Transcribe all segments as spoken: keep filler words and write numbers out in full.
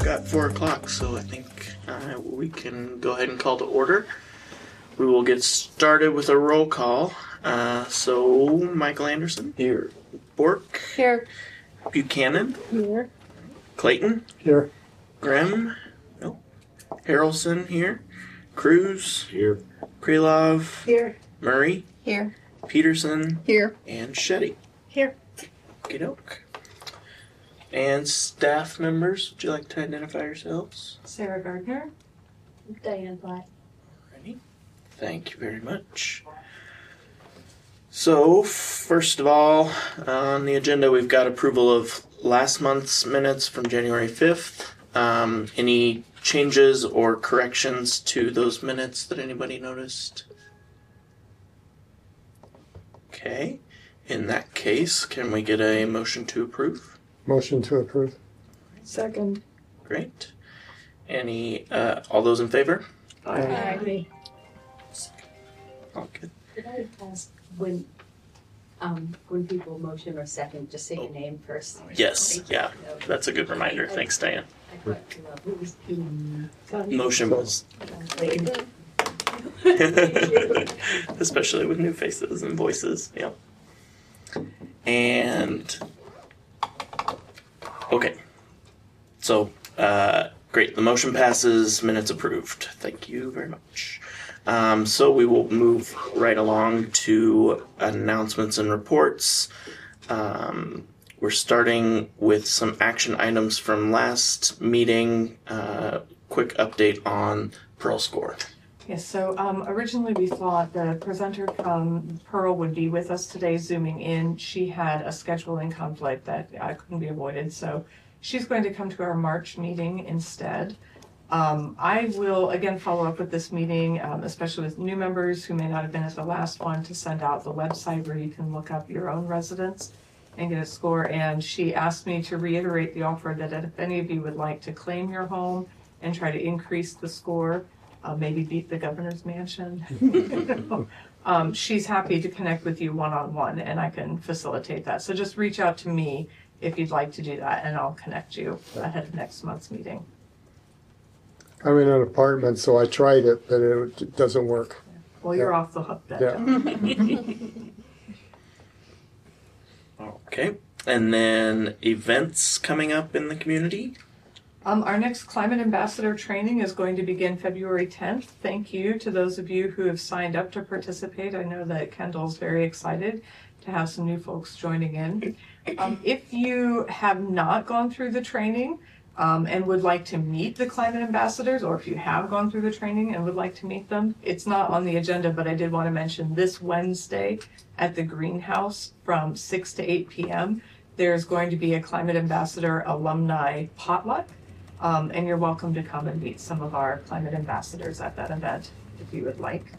got four o'clock, so I think uh, we can go ahead and call to order. We will get started with a roll call. Uh, so, Michael Anderson. Here. Bork. Here. Buchanan. Here. Clayton. Here. Grimm. Nope. Harrelson here. Cruz. Here. Krylov. Here. Murray. Here. Peterson. Here. And Shetty. Here. Okie doke. And staff members, would you like to identify yourselves? Sarah Gardner. Diane Black. Ready? Thank you very much. So, first of all, on the agenda we've got approval of last month's minutes from January fifth. Um, any changes or corrections to those minutes that anybody noticed? Okay. In that case, can we get a motion to approve? Motion to approve. Second. Great. Any, uh, all those in favor? Aye. All good. Could I ask when, um, when people motion or second, just say your name first? Yes, yeah. That's a good reminder. Thanks, Diane. I thought, you know, who was who? Motion was, especially with new faces and voices. Yeah. And okay, so uh, great. The motion passes. Minutes approved. Thank you very much. Um, so we will move right along to announcements and reports. Um, we're starting with some action items from last meeting. Uh, quick update on Pearl Score. Yes, so um, originally we thought the presenter from Pearl would be with us today, zooming in. She had a scheduling conflict that uh, couldn't be avoided, so she's going to come to our March meeting instead. Um, I will again follow up with this meeting, um, especially with new members who may not have been at the last one, to send out the website where you can look up your own residents and get a score. And she asked me to reiterate the offer that if any of you would like to claim your home and try to increase the score, Uh, maybe beat the governor's mansion. um, she's happy to connect with you one-on-one, and I can facilitate that. So just reach out to me if you'd like to do that, and I'll connect you ahead of next month's meeting. I'm in an apartment, so I tried it, but it, it doesn't work. Well, you're Yeah. off the hook then. Yeah. Okay. And then events coming up in the community. Um, our next Climate Ambassador training is going to begin February tenth. Thank you to those of you who have signed up to participate. I know that Kendall's very excited to have some new folks joining in. Um, if you have not gone through the training um, and would like to meet the Climate Ambassadors, or if you have gone through the training and would like to meet them, it's not on the agenda, but I did want to mention this Wednesday at the Greenhouse from six to eight p.m. there's going to be a Climate Ambassador alumni potluck. Um, and you're welcome to come and meet some of our climate ambassadors at that event if you would like.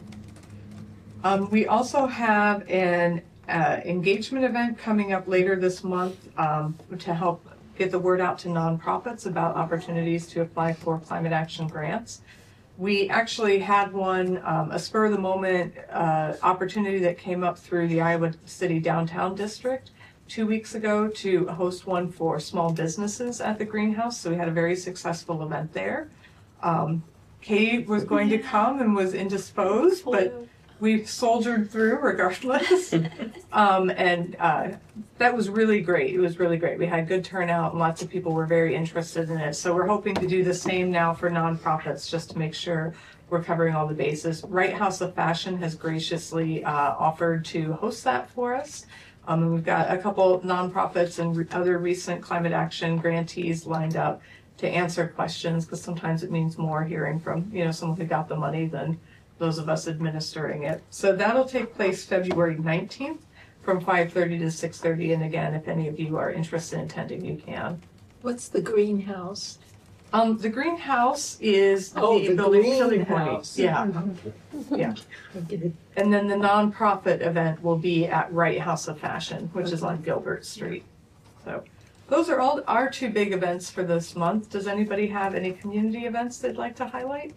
Um, we also have an uh, engagement event coming up later this month um, to help get the word out to nonprofits about opportunities to apply for climate action grants. We actually had one, um, a spur of the moment uh, opportunity that came up through the Iowa City Downtown District two weeks ago to host one for small businesses at the Greenhouse. So we had a very successful event there. Um, Kate was going to come and was indisposed, but we soldiered through regardless. um, and uh, that was really great. It was really great. We had good turnout and lots of people were very interested in it. So we're hoping to do the same now for nonprofits just to make sure we're covering all the bases. Right House of Fashion has graciously uh, offered to host that for us. Um, and we've got a couple nonprofits and re- other recent climate action grantees lined up to answer questions, because sometimes it means more hearing from, you know, someone who got the money than those of us administering it. So that'll take place February nineteenth from five thirty to six thirty. And again, if any of you are interested in attending, you can. What's the greenhouse? Um, the Greenhouse is Oh, the the building facility greenhouse. point. Yeah, yeah. And then the nonprofit event will be at Right House of Fashion, which is on Gilbert Street. So those are all our two big events for this month. Does anybody have any community events they'd like to highlight?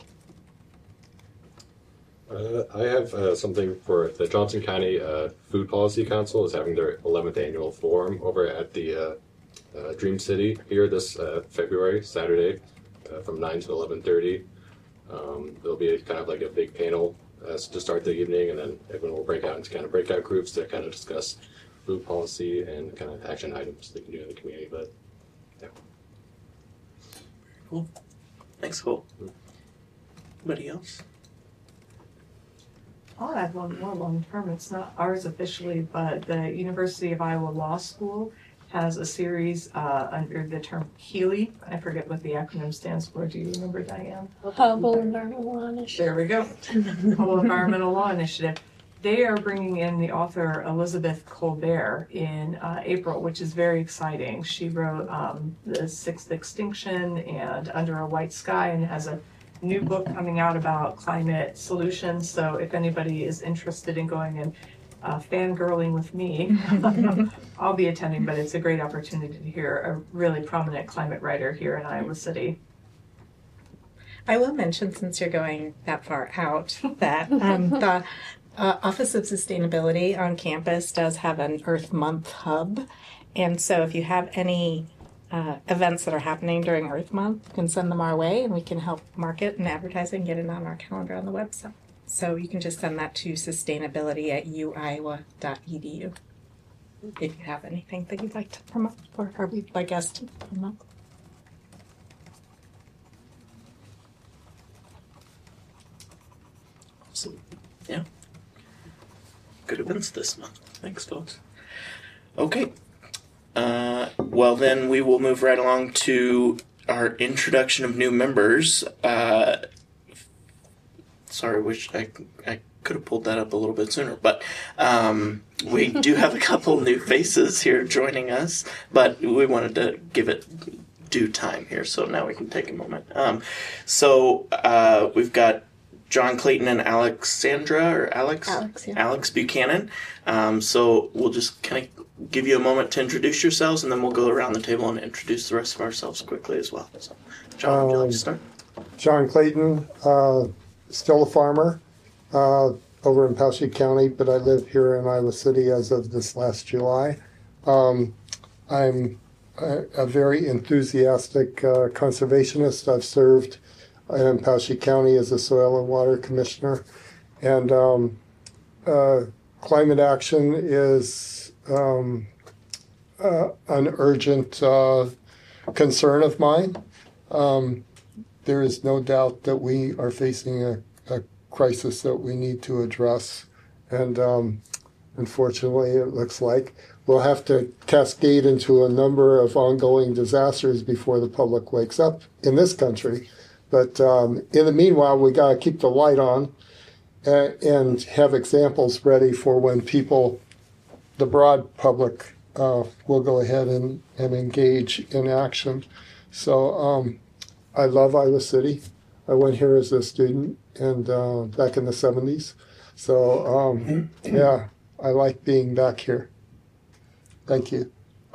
Uh, I have uh, something for the Johnson County uh, Food Policy Council is having their eleventh annual forum over at the uh, uh, Dream City here this uh, February, Saturday. uh, from nine to eleven thirty. Um, there'll be a, kind of like a big panel as to start the evening, and then everyone will break out into kind of breakout groups to kind of discuss food policy and kind of action items they can do in the community. But yeah. Cool. Thanks, Cole. Anybody else? I'll add one more long term. It's not ours officially, but the University of Iowa Law School has a series uh, under the term HEALY. I forget what the acronym stands for. Do you remember, Diane? Hubble Environmental Law Initiative. There we go. Hubble Environmental Law Initiative. They are bringing in the author Elizabeth Colbert in uh, April, which is very exciting. She wrote um, The Sixth Extinction and Under a White Sky, and has a new book coming out about climate solutions. So if anybody is interested in going and uh, fangirling with me, I'll be attending, but it's a great opportunity to hear a really prominent climate writer here in Iowa City. I will mention, since you're going that far out, that um, the uh, Office of Sustainability on campus does have an Earth Month hub. And so if you have any uh, events that are happening during Earth Month, you can send them our way and we can help market and advertise and get it on our calendar on the website. So you can just send that to sustainability at u iowa dot e d u if you have anything that you'd like to promote or, or we'd like us to promote. Awesome. Yeah. Good events this month. Thanks, folks. Okay. Uh, well, then we will move right along to our introduction of new members. Uh, sorry, wish I, I could have pulled that up a little bit sooner, but um, we do have a couple new faces here joining us, but we wanted to give it due time here, so now we can take a moment. Um, so uh, we've got John Clayton and Alexandra, or Alex? Alex, yeah. Alex Buchanan. Um, so we'll just kind of give you a moment to introduce yourselves, and then we'll go around the table and introduce the rest of ourselves quickly as well. So, John, would you like to start? John Clayton, uh, still a farmer uh, over in Poweshiek County, but I live here in Iowa City as of this last July. Um, I'm a, a very enthusiastic uh, conservationist. I've served in Poweshiek County as a soil and water commissioner. And um, uh, climate action is um, uh, an urgent uh, concern of mine. Um, there is no doubt that we are facing a, a crisis that we need to address. And um, unfortunately, it looks like we'll have to cascade into a number of ongoing disasters before the public wakes up in this country. But um, in the meanwhile, we got to keep the light on and, and have examples ready for when people, the broad public, uh, will go ahead and, and engage in action. So um, I love Iowa City. I went here as a student and uh, back in the seventies. So um, yeah, I like being back here. Thank you.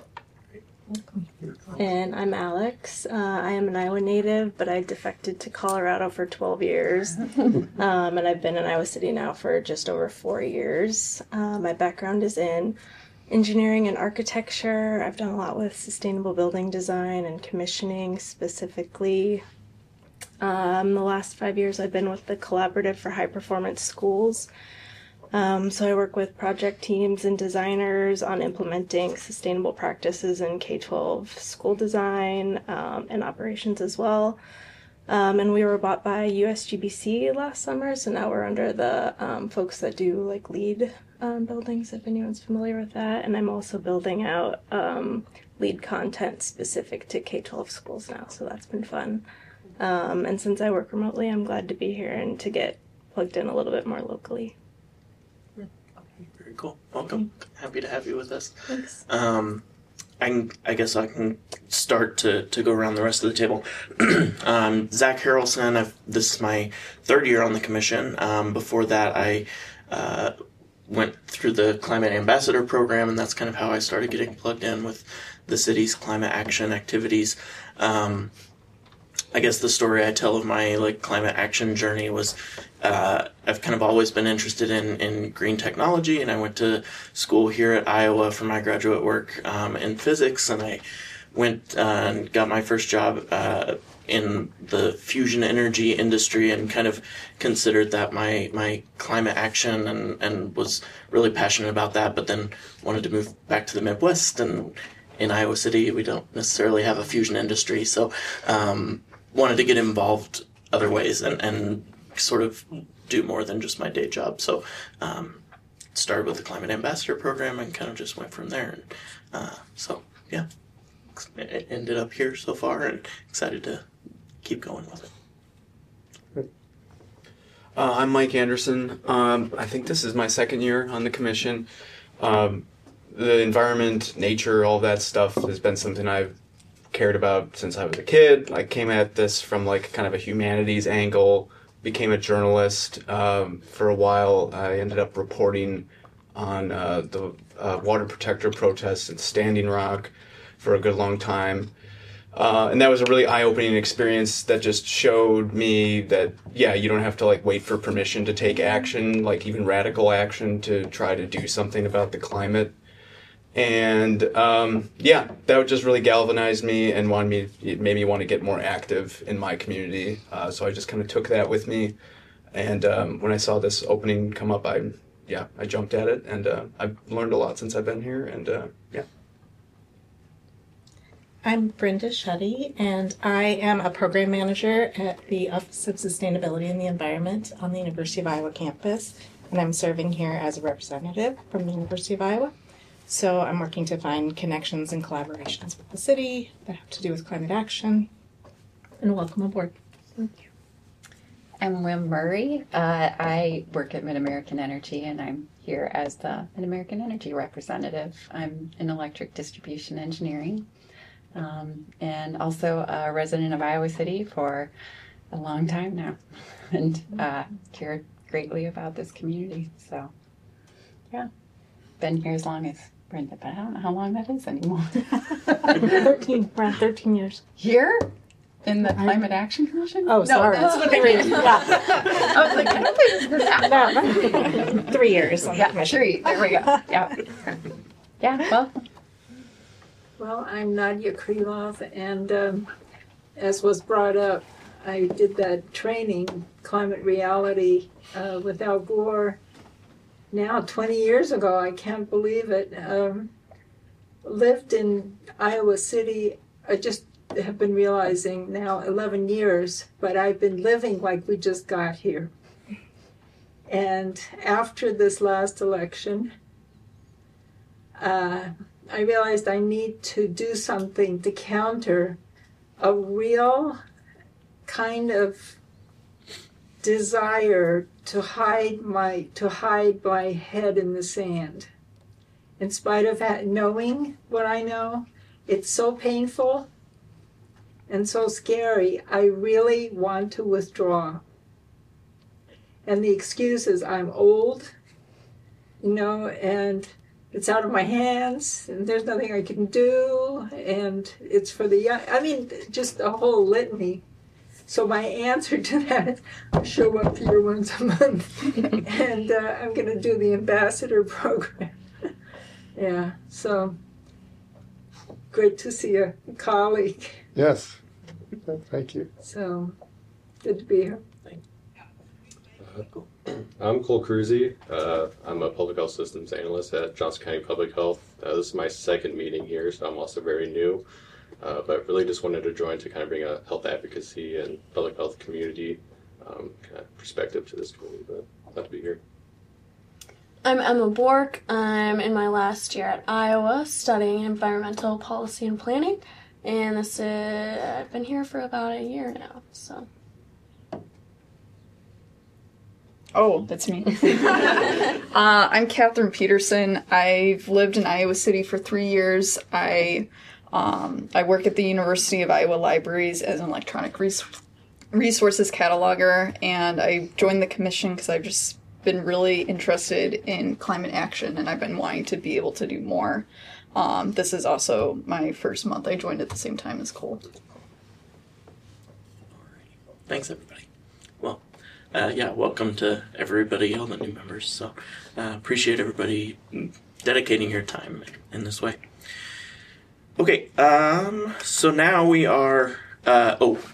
And I'm Alex. Uh, I am an Iowa native, but I defected to Colorado for twelve years. um, and I've been in Iowa City now for just over four years. Uh, my background is in engineering and architecture. I've done a lot with sustainable building design and commissioning specifically. Um, the last five years I've been with the Collaborative for High Performance Schools. Um, so I work with project teams and designers on implementing sustainable practices in K twelve school design um, and operations as well. Um, and we were bought by U S G B C last summer, so now we're under the um, folks that do like LEED um, buildings, if anyone's familiar with that. And I'm also building out um, LEED content specific to K twelve schools now, so that's been fun. Um, and since I work remotely, I'm glad to be here and to get plugged in a little bit more locally. Very cool. Welcome. Happy to have you with us. Thanks. Um, I, can, I guess I can start to, to go around the rest of the table. um, Zach Harrelson, I've, this is my third year on the commission. Um, before that, I uh, went through the Climate Ambassador program, and that's kind of how I started getting plugged in with the city's climate action activities. Um, I guess the story I tell of my like climate action journey was uh, I've kind of always been interested in, in green technology, and I went to school here at Iowa for my graduate work um, in physics, and I went uh, and got my first job uh, in the fusion energy industry and kind of considered that my, my climate action and, and was really passionate about that, but then wanted to move back to the Midwest. And in Iowa City, we don't necessarily have a fusion industry. So um, wanted to get involved other ways and, and sort of do more than just my day job. So um, started with the Climate Ambassador program and kind of just went from there. And uh, so, yeah, it ended up here so far and excited to keep going with it. Uh, I'm Mike Anderson. Um, I think this is my second year on the commission. Um, the environment, nature, all that stuff has been something I've cared about since I was a kid. I came at this from like kind of a humanities angle, became a journalist. Um, for a while, I ended up reporting on uh, the uh, water protector protests in Standing Rock for a good long time. Uh, and that was a really eye-opening experience that just showed me that, yeah, you don't have to like wait for permission to take action, like even radical action to try to do something about the climate. And um, yeah, that just really galvanized me and wanted me, it made me want to get more active in my community. Uh, so I just kind of took that with me. And um, when I saw this opening come up, I, yeah, I jumped at it, and uh, I've learned a lot since I've been here. And uh, yeah. I'm Brenda Shetty, and I am a program manager at the Office of Sustainability and the Environment on the University of Iowa campus, and I'm serving here as a representative from the University of Iowa. So I'm working to find connections and collaborations with the city that have to do with climate action, and welcome aboard. Thank you. I'm Wim Murray. Uh, I work at Mid-American Energy, and I'm here as the Mid-American Energy representative. I'm in electric distribution engineering. Um, and also a resident of Iowa City for a long time now, and uh, cared greatly about this community. So, yeah, been here as long as Brenda, but I don't know how long that is anymore. thirteen, around thirteen years. Here? In the Climate Action Commission? Oh, sorry. No, that's what I mean. Yeah. I was like, I don't think it's been that long. Three years on the Yeah, commission. three. There we go. Yeah. Yeah, well. Well, I'm Nadia Krylov, and um, as was brought up, I did that training, Climate Reality, uh, with Al Gore now twenty years ago. I can't believe it. Um, lived in Iowa City. I just have been realizing now eleven years, but I've been living like we just got here. And after this last election, uh, I realized I need to do something to counter a real kind of desire to hide my to hide my head in the sand. In spite of that, knowing what I know, it's so painful and so scary. I really want to withdraw. And the excuse is I'm old, you know, and it's out of my hands, and there's nothing I can do, and it's for the young. I mean, just a whole litany. So my answer to that is I show up here once a month, and uh, I'm going to do the ambassador program. Yeah, so great to see a colleague. Yes. Thank you. So good to be here. I'm Cole Cruzy. Uh, I'm a public health systems analyst at Johnson County Public Health. Uh, this is my second meeting here, so I'm also very new. Uh, but really just wanted to join to kind of bring a health advocacy and public health community um, kind of perspective to this community. But glad to be here. I'm Emma Bork. I'm in my last year at Iowa studying environmental policy and planning. And this is, I've been here for about a year now, so. Oh, that's me. uh, I'm Catherine Peterson. I've lived in Iowa City for three years. I um, I work at the University of Iowa Libraries as an electronic res- resources cataloger, and I joined the commission because I've just been really interested in climate action, and I've been wanting to be able to do more. Um, this is also my first month. I joined at the same time as Cole. Thanks, everybody. Well, uh, yeah, welcome to everybody, all the new members. So uh, appreciate everybody dedicating your time in this way. Okay, um, so now we are, uh, oh,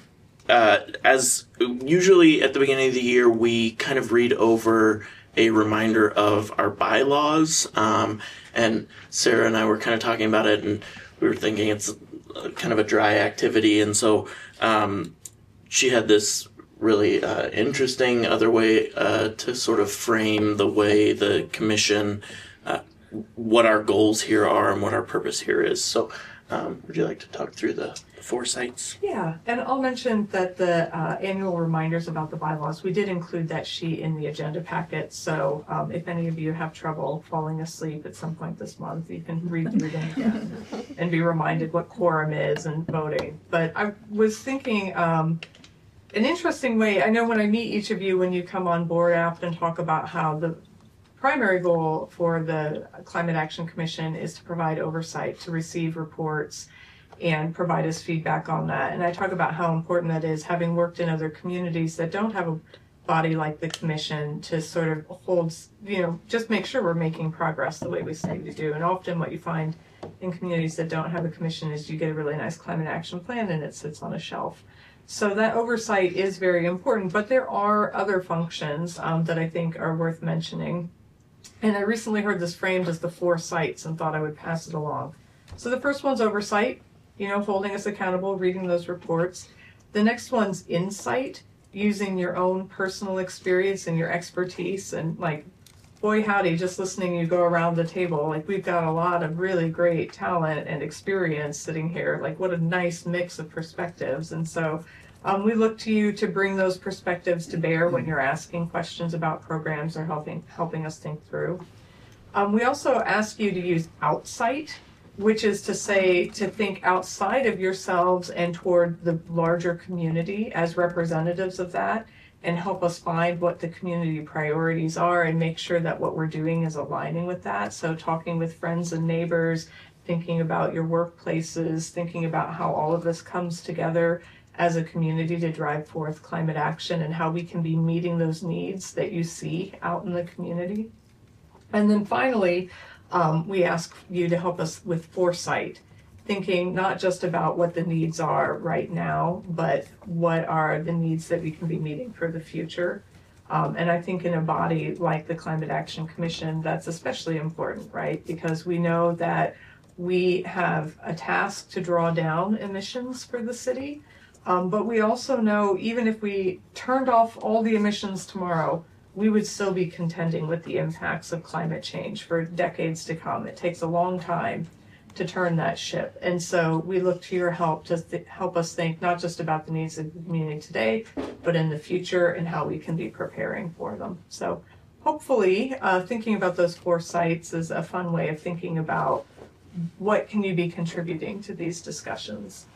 uh, as usually at the beginning of the year, we kind of read over a reminder of our bylaws. Um, and Sarah and I were kind of talking about it, and we were thinking it's a, kind of a dry activity. And so um, she had this really uh, interesting other way uh, to sort of frame the way the commission, uh, what our goals here are and what our purpose here is. So um, would you like to talk through the foresights? Yeah, and I'll mention that the uh, annual reminders about the bylaws, we did include that sheet in the agenda packet. So um, if any of you have trouble falling asleep at some point this month, you can read through them again and be reminded what quorum is and voting. But I was thinking um, an interesting way, I know when I meet each of you when you come on board, I often talk about how the primary goal for the Climate Action Commission is to provide oversight, to receive reports, and provide us feedback on that. And I talk about how important that is, having worked in other communities that don't have a body like the commission to sort of hold, you know, just make sure we're making progress the way we say we do. And often what you find in communities that don't have a commission is you get a really nice climate action plan and it sits on a shelf. So that oversight is very important, but there are other functions um, that I think are worth mentioning. And I recently heard this framed as the four sights and thought I would pass it along. So the first one's oversight, you know, holding us accountable, reading those reports. The next one's insight, using your own personal experience and your expertise. And like, boy howdy, just listening you go around the table, like we've got a lot of really great talent and experience sitting here. Like what a nice mix of perspectives. And so um, we look to you to bring those perspectives to bear when you're asking questions about programs or helping, helping us think through. Um, we also ask you to use outsight, which is to say to think outside of yourselves and toward the larger community as representatives of that, and help us find what the community priorities are and make sure that what we're doing is aligning with that. So talking with friends and neighbors, thinking about your workplaces, thinking about how all of this comes together as a community to drive forth climate action and how we can be meeting those needs that you see out in the community. And then finally, Um, we ask you to help us with foresight, thinking not just about what the needs are right now, but what are the needs that we can be meeting for the future. Um, and I think in a body like the Climate Action Commission, that's especially important, right? Because we know that we have a task to draw down emissions for the city, um, but we also know even if we turned off all the emissions tomorrow, we would still be contending with the impacts of climate change for decades to come. It takes a long time to turn that ship. And so we look to your help to th- help us think not just about the needs of the community today, but in the future and how we can be preparing for them. So hopefully uh, thinking about those four sites is a fun way of thinking about what can you be contributing to these discussions.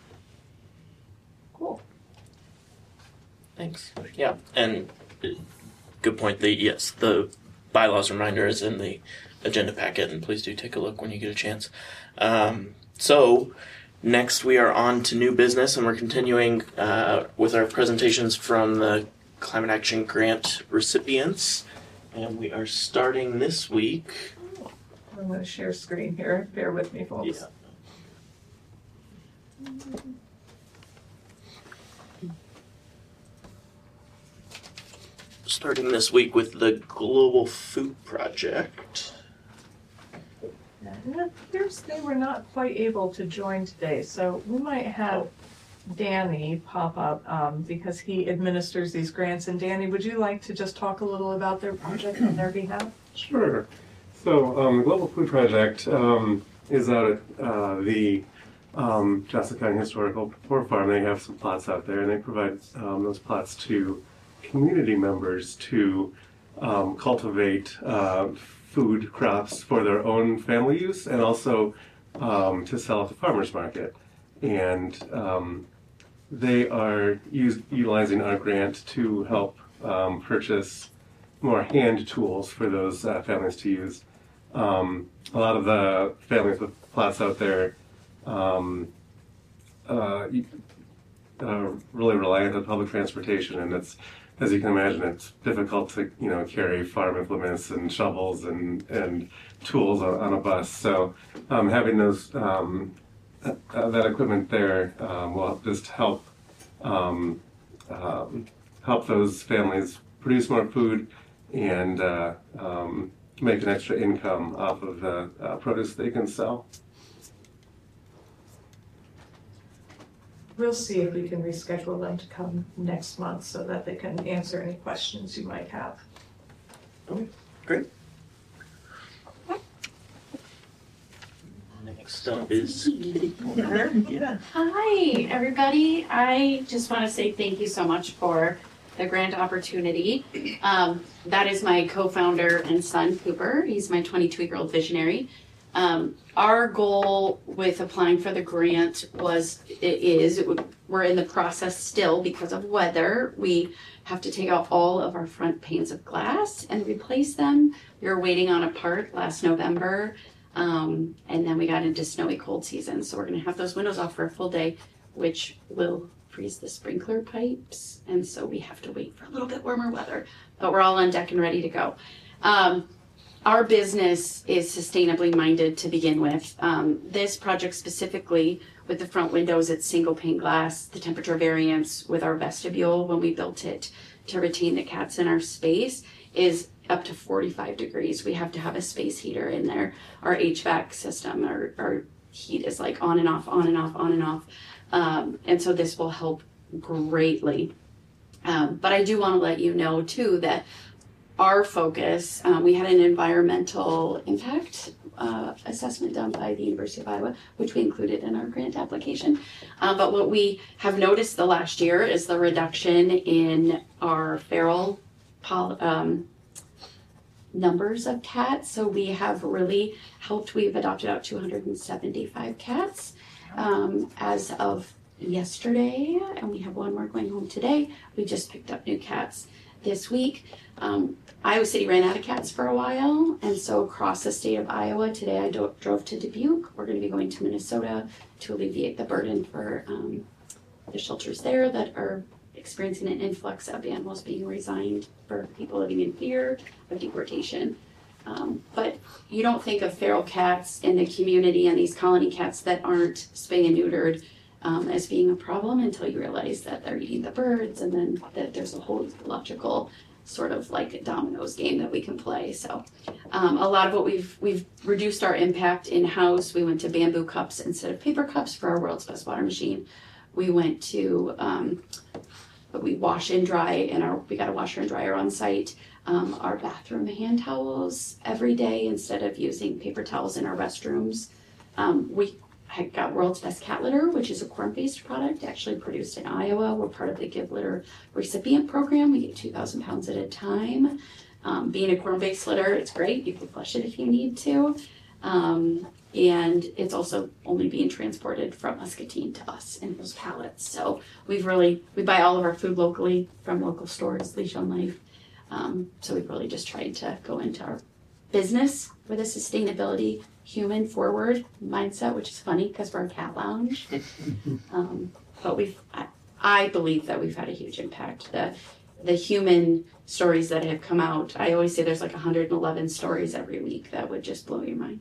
Cool. Thanks. Yeah, and good point. The yes, the bylaws reminder is in the agenda packet, and please do take a look when you get a chance. Um, so next we are on to new business, and we're continuing uh, with our presentations from the Climate Action Grant recipients, and we are starting this week. I'm going to share screen here. Bear with me, folks. Yeah. Starting this week with the Global Food Project. And it appears they were not quite able to join today, so we might have Danny pop up um, because he administers these grants. And Danny, would you like to just talk a little about their project on their behalf? Sure. So um, the Global Food Project um, is out at uh, the um, Shasta County Historical Pork Farm. They have some plots out there, and they provide um, those plots to community members to um, cultivate uh, food crops for their own family use, and also um, to sell at the farmers market. And um, they are use, utilizing our grant to help um, purchase more hand tools for those uh, families to use. Um, a lot of the families with plots out there um, uh, uh, really reliant on public transportation, and it's, as you can imagine, it's difficult to, you know, carry farm implements and shovels and, and tools on, on a bus. So um, having those um, uh, that equipment there um, will just help um, um, help those families produce more food and uh, um, make an extra income off of the uh, produce they can sell. We'll see if we can reschedule them to come next month so that they can answer any questions you might have. Okay, great. Next up is Kitty Porter. Yeah. Hi, everybody. I just want to say thank you so much for the grant opportunity. Um, that is my co-founder and son, Cooper. He's my twenty-two-year-old visionary. Um, our goal with applying for the grant was, it is, it would, we're in the process still because of weather. We have to take out all of our front panes of glass and replace them. We were waiting on a part last November. Um, and then we got into snowy cold season. So we're going to have those windows off for a full day, which will freeze the sprinkler pipes. And so we have to wait for a little bit warmer weather, but we're all on deck and ready to go. Um, our business is sustainably minded to begin with. Um, this project specifically with the front windows, it's single pane glass, the temperature variance with our vestibule when we built it to retain the cats in our space is up to forty-five degrees. We have to have a space heater in there. Our H V A C system, our, our heat is like on and off, on and off, on and off. Um, and so this will help greatly. Um, but I do want to let you know too that our focus, um, we had an environmental impact uh, assessment done by the University of Iowa, which we included in our grant application. Uh, but what we have noticed the last year is the reduction in our feral poly, um, numbers of cats. So we have really helped. We've adopted out two hundred seventy-five cats um, as of yesterday, and we have one more going home today. We just picked up new cats this week. Um, Iowa City ran out of cats for a while, and so across the state of Iowa, today I do- drove to Dubuque. We're going to be going to Minnesota to alleviate the burden for um, the shelters there that are experiencing an influx of animals being resigned for people living in fear of deportation. Um, but you don't think of feral cats in the community and these colony cats that aren't spay and neutered um, as being a problem until you realize that they're eating the birds, and then that there's a whole ecological sort of like dominoes game that we can play. So um, a lot of what we've we've reduced our impact in-house. We went to bamboo cups instead of paper cups for our world's best water machine. We went to um, But we wash and dry, and our we got a washer and dryer on site. Um, our bathroom hand towels every day instead of using paper towels in our restrooms. Um, we had got World's Best Cat Litter, which is a corn-based product actually produced in Iowa. We're part of the Give Litter recipient program. We get two thousand pounds at a time. Um, being a corn-based litter, it's great. You can flush it if you need to. Um, and it's also only being transported from Muscatine to us in those pallets. So we've really, we buy all of our food locally from local stores, Leash on Life. Um, so we've really just tried to go into our business with a sustainability, human forward mindset, which is funny because we're a cat lounge. um, but we've, I, I believe that we've had a huge impact. The, the human stories that have come out, I always say there's like one hundred eleven stories every week that would just blow your mind.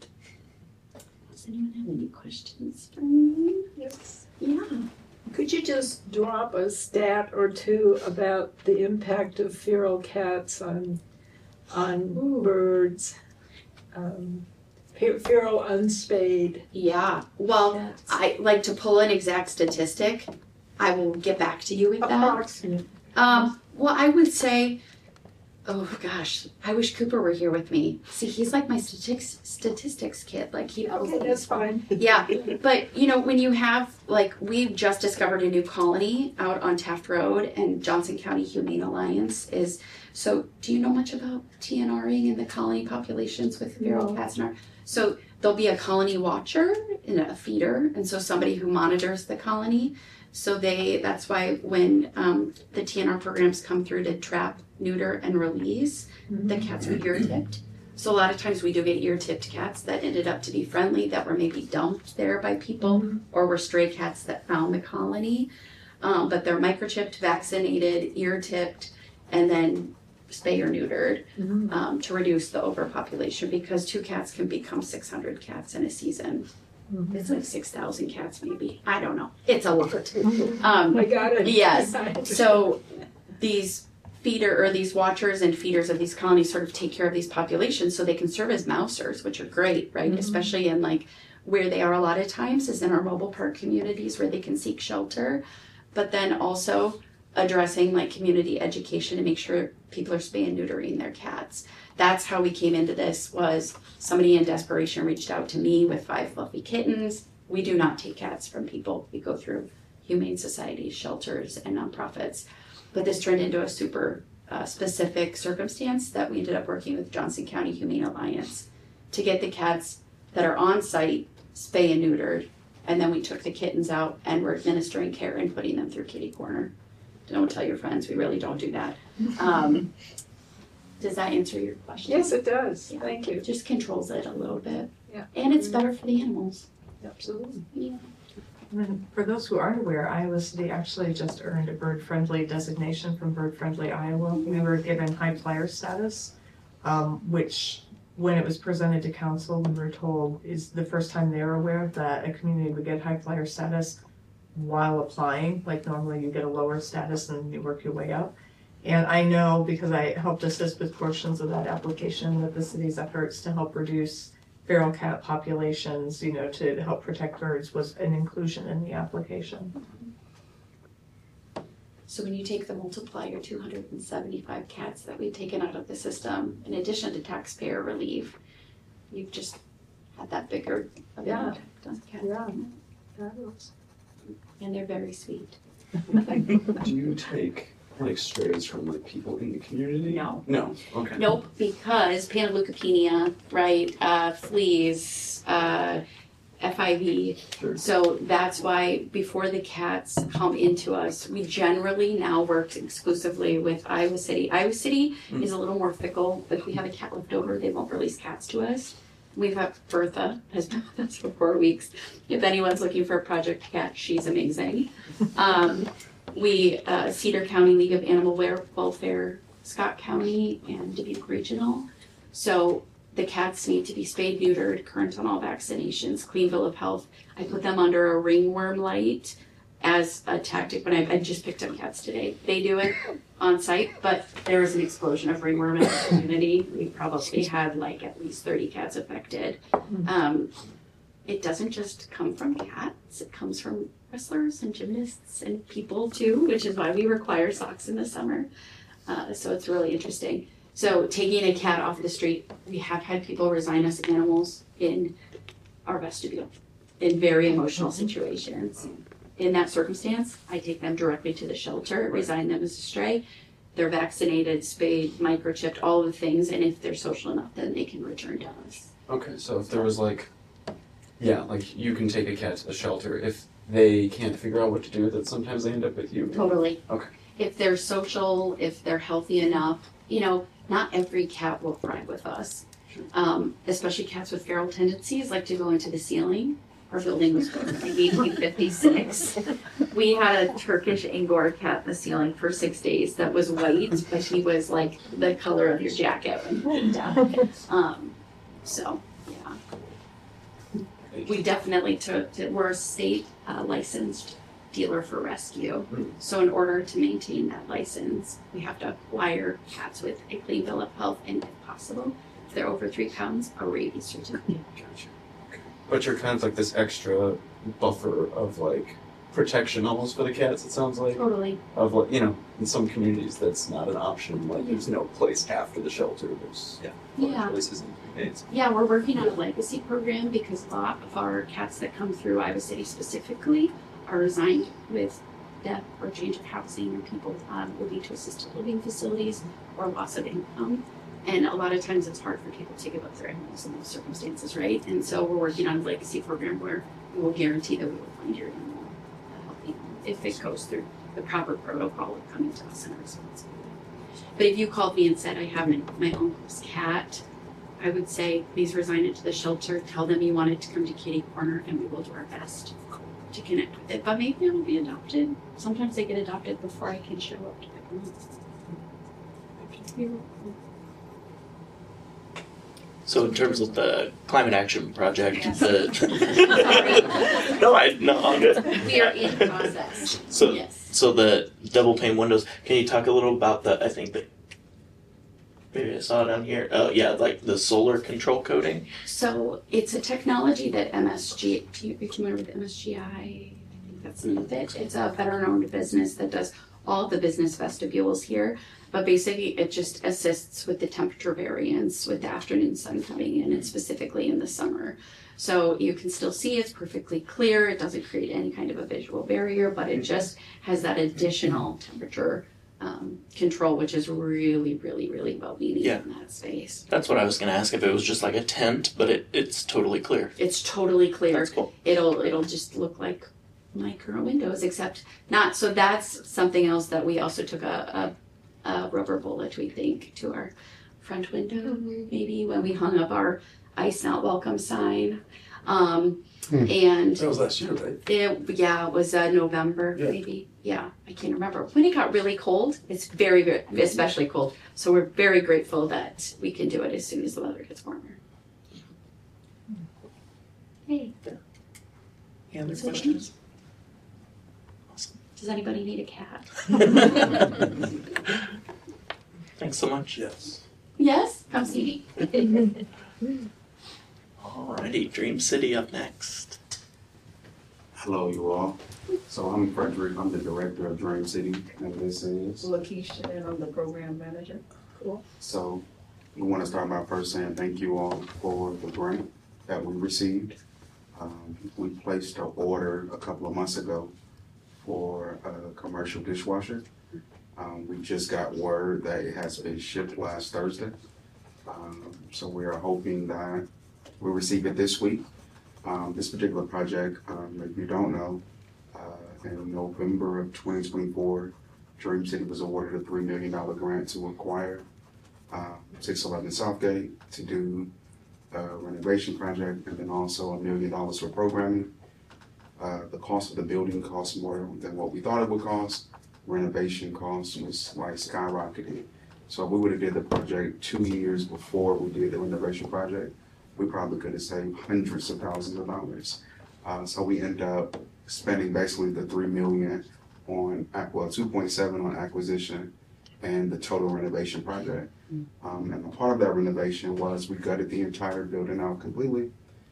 Does anyone have any questions for me? Yes. Yeah. Could you just drop a stat or two about the impact of feral cats on on Ooh. birds? Um, feral unspayed. Yeah. Well, cats. I like to pull an exact statistic. I will get back to you with that. Approximate. Um, well, I would say, oh gosh, I wish Cooper were here with me. See, he's like my statistics statistics kid. Like he. Okay, that's fine. Yeah, but you know, when you have like we've just discovered a new colony out on Taft Road, and Johnson County Humane Alliance is. So, do you know much about T N R ing and the colony populations with feral No. cats? And our, so there'll be a colony watcher and a feeder, and so somebody who monitors the colony. So they, that's why when um, the T N R programs come through to trap, neuter, and release, Mm-hmm. the cats were ear-tipped. So a lot of times we do get ear-tipped cats that ended up to be friendly, that were maybe dumped there by people, Mm-hmm. or were stray cats that found the colony. Um, but they're microchipped, vaccinated, ear-tipped, and then spay or neutered Mhm. um, to reduce the overpopulation, because two cats can become six hundred cats in a season. It's like six thousand cats, maybe. I don't know. It's a lot. Um, I got it. Yes. So these feeder or these watchers and feeders of these colonies sort of take care of these populations so they can serve as mousers, which are great, right? Mm-hmm. Especially in like where they are a lot of times is in our mobile park communities where they can seek shelter, but then also addressing like community education to make sure people are spay and neutering their cats. That's how we came into this. Was somebody in desperation reached out to me with five fluffy kittens. We do not take cats from people. We go through humane societies, shelters, and nonprofits. But this turned into a super uh, specific circumstance that we ended up working with Johnson County Humane Alliance to get the cats that are on site spay and neutered, and then we took the kittens out and we're administering care and putting them through kitty corner. Don't tell your friends, we really don't do that. Um, does that answer your question? Yes, it does. Yeah. Thank you. It just controls it a little bit. Yeah. And it's better for the animals. Absolutely. Yeah. And then for those who aren't aware, Iowa City actually just earned a bird-friendly designation from Bird Friendly Iowa. We were given high flyer status, um, which when it was presented to council, we were told is the first time they were aware that a community would get high flyer status while applying. Like normally you get a lower status and you work your way up. And I know because I helped assist with portions of that application that the city's efforts to help reduce feral cat populations, you know, to help protect birds was an inclusion in the application. So when you take the multiplier, two hundred seventy-five cats that we've taken out of the system, in addition to taxpayer relief, you've just had that bigger of an Yeah. impact on cats. Yeah. Fabulous. And they're very sweet. Do you take like strays from like people in the community? No. No. Okay. Nope, because panleukopenia, right, uh, fleas, uh, F I V. Sure. So that's why before the cats come into us, we generally now work exclusively with Iowa City. Iowa City Mm. is a little more fickle. If we have a cat left over, they won't release cats to us. We've had Bertha has been with us for four weeks. If anyone's looking for a project cat, she's amazing. Um, we, uh, Cedar County League of Animal Welfare, Scott County, and Dubuque Regional. So the cats need to be spayed, neutered, current on all vaccinations, clean bill of health. I put them under a ringworm light as a tactic when I, I just picked up cats today. They do it on site, but there was an explosion of ringworm in the community. We probably had like at least thirty cats affected. Um, it doesn't just come from cats, it comes from wrestlers and gymnasts and people too, which is why we require socks in the summer. Uh, so it's really interesting. So taking a cat off the street, we have had people resign us animals in our vestibule in very emotional situations. In that circumstance, I take them directly to the shelter, resign them as a stray. They're vaccinated, spayed, microchipped, all of the things, and if they're social enough, then they can return to us. Okay, so if there was like, yeah, like you can take a cat to the shelter. If they can't figure out what to do with it, sometimes they end up with you. Totally. Okay. If they're social, if they're healthy enough, you know, not every cat will thrive with us. Sure. Um, especially cats with feral tendencies like to go into the ceiling. Our building was built in eighteen fifty-six. We had a Turkish Angora cat in the ceiling for six days that was white, but he was like the color of your jacket when you came down. Um, so, yeah. We definitely took, to, we're a state uh, licensed dealer for rescue. So in order to maintain that license, we have to acquire cats with a clean bill of health and if possible, if they're over three pounds, a rabies certificate. Gotcha. Okay. But you're kind of like this extra buffer of like protection almost for the cats, it sounds like. Totally. Of like, you know, in some communities that's not an option. Like there's no place after the shelter. There's, yeah, Yeah. places in communities. Yeah, we're working on a legacy program because a lot of our cats that come through Iowa City specifically are resigned with death or change of housing, or people um, moving to assisted living facilities or loss of income. And a lot of times it's hard for people to give up their animals in those circumstances, right? And so we're working on a legacy program where we will guarantee that we will find your animal a healthy home if it goes through the proper protocol of coming to us and our responsibility. But if you called me and said, I have my, my uncle's cat, I would say, please resign it to the shelter, tell them you want it to come to kitty corner, and we will do our best to connect with it. But maybe it'll be adopted. Sometimes they get adopted before I can show up to pick them up. So in terms of the climate action project, the no, I no, all good. We are in process. So Yes. so the double pane windows. Can you talk a little about the? I think that maybe I saw it down here. Oh yeah, like the solar control coating. So it's a technology that M S G, if you- if you're familiar with M S G I, I think that's the name of it. It's a veteran-owned business that does all the business vestibules here. But basically, it just assists with the temperature variance with the afternoon sun coming in, and specifically in the summer. So you can still see it's perfectly clear. It doesn't create any kind of a visual barrier, but it just has that additional temperature um, control, which is really, really, really well needed Yeah. in that space. That's what I was going to ask if it was just like a tent, but it, it's totally clear. It's totally clear. That's cool. It'll it'll just look like my current windows, except not. So that's something else that we also took a, a, a rubber bullet, we think, to our front window, maybe when we hung up our ice not welcome sign. Um, Hmm. And That was last year, right? it, yeah, it was uh, November, Yeah. maybe. Yeah, I can't remember. When it got really cold, it's very, very, especially cold. So we're very grateful that we can do it as soon as the weather gets warmer. Hey. Any other So questions? Does anybody need a cat? Thanks so much. Yes. Yes? Come see me. Alrighty, Dream City up next. Hello, you all. So I'm Frederick. I'm the director of Dream City, and this is. Lakeisha, and I'm the program manager. Cool. So we want to start by first saying thank you all for the grant that we received. Um, we placed an order a couple of months ago for a commercial dishwasher. Um, we just got word that it has been shipped last Thursday. Um, so we are hoping that we'll receive it this week. Um, this particular project, um, if you don't know, uh, in November of twenty twenty-four, Dream City was awarded a three million dollars grant to acquire uh, six eleven Southgate to do a renovation project, and then also a million dollars for programming. Uh, the cost of the building cost more than what we thought it would cost. Renovation cost was like skyrocketing. So if we would have did the project two years before we did the renovation project, we probably could have saved hundreds of thousands of dollars. Uh, so we end up spending basically the three million on, well, two point seven on acquisition and the total renovation project. Um, and a part of that renovation was we gutted the entire building out completely,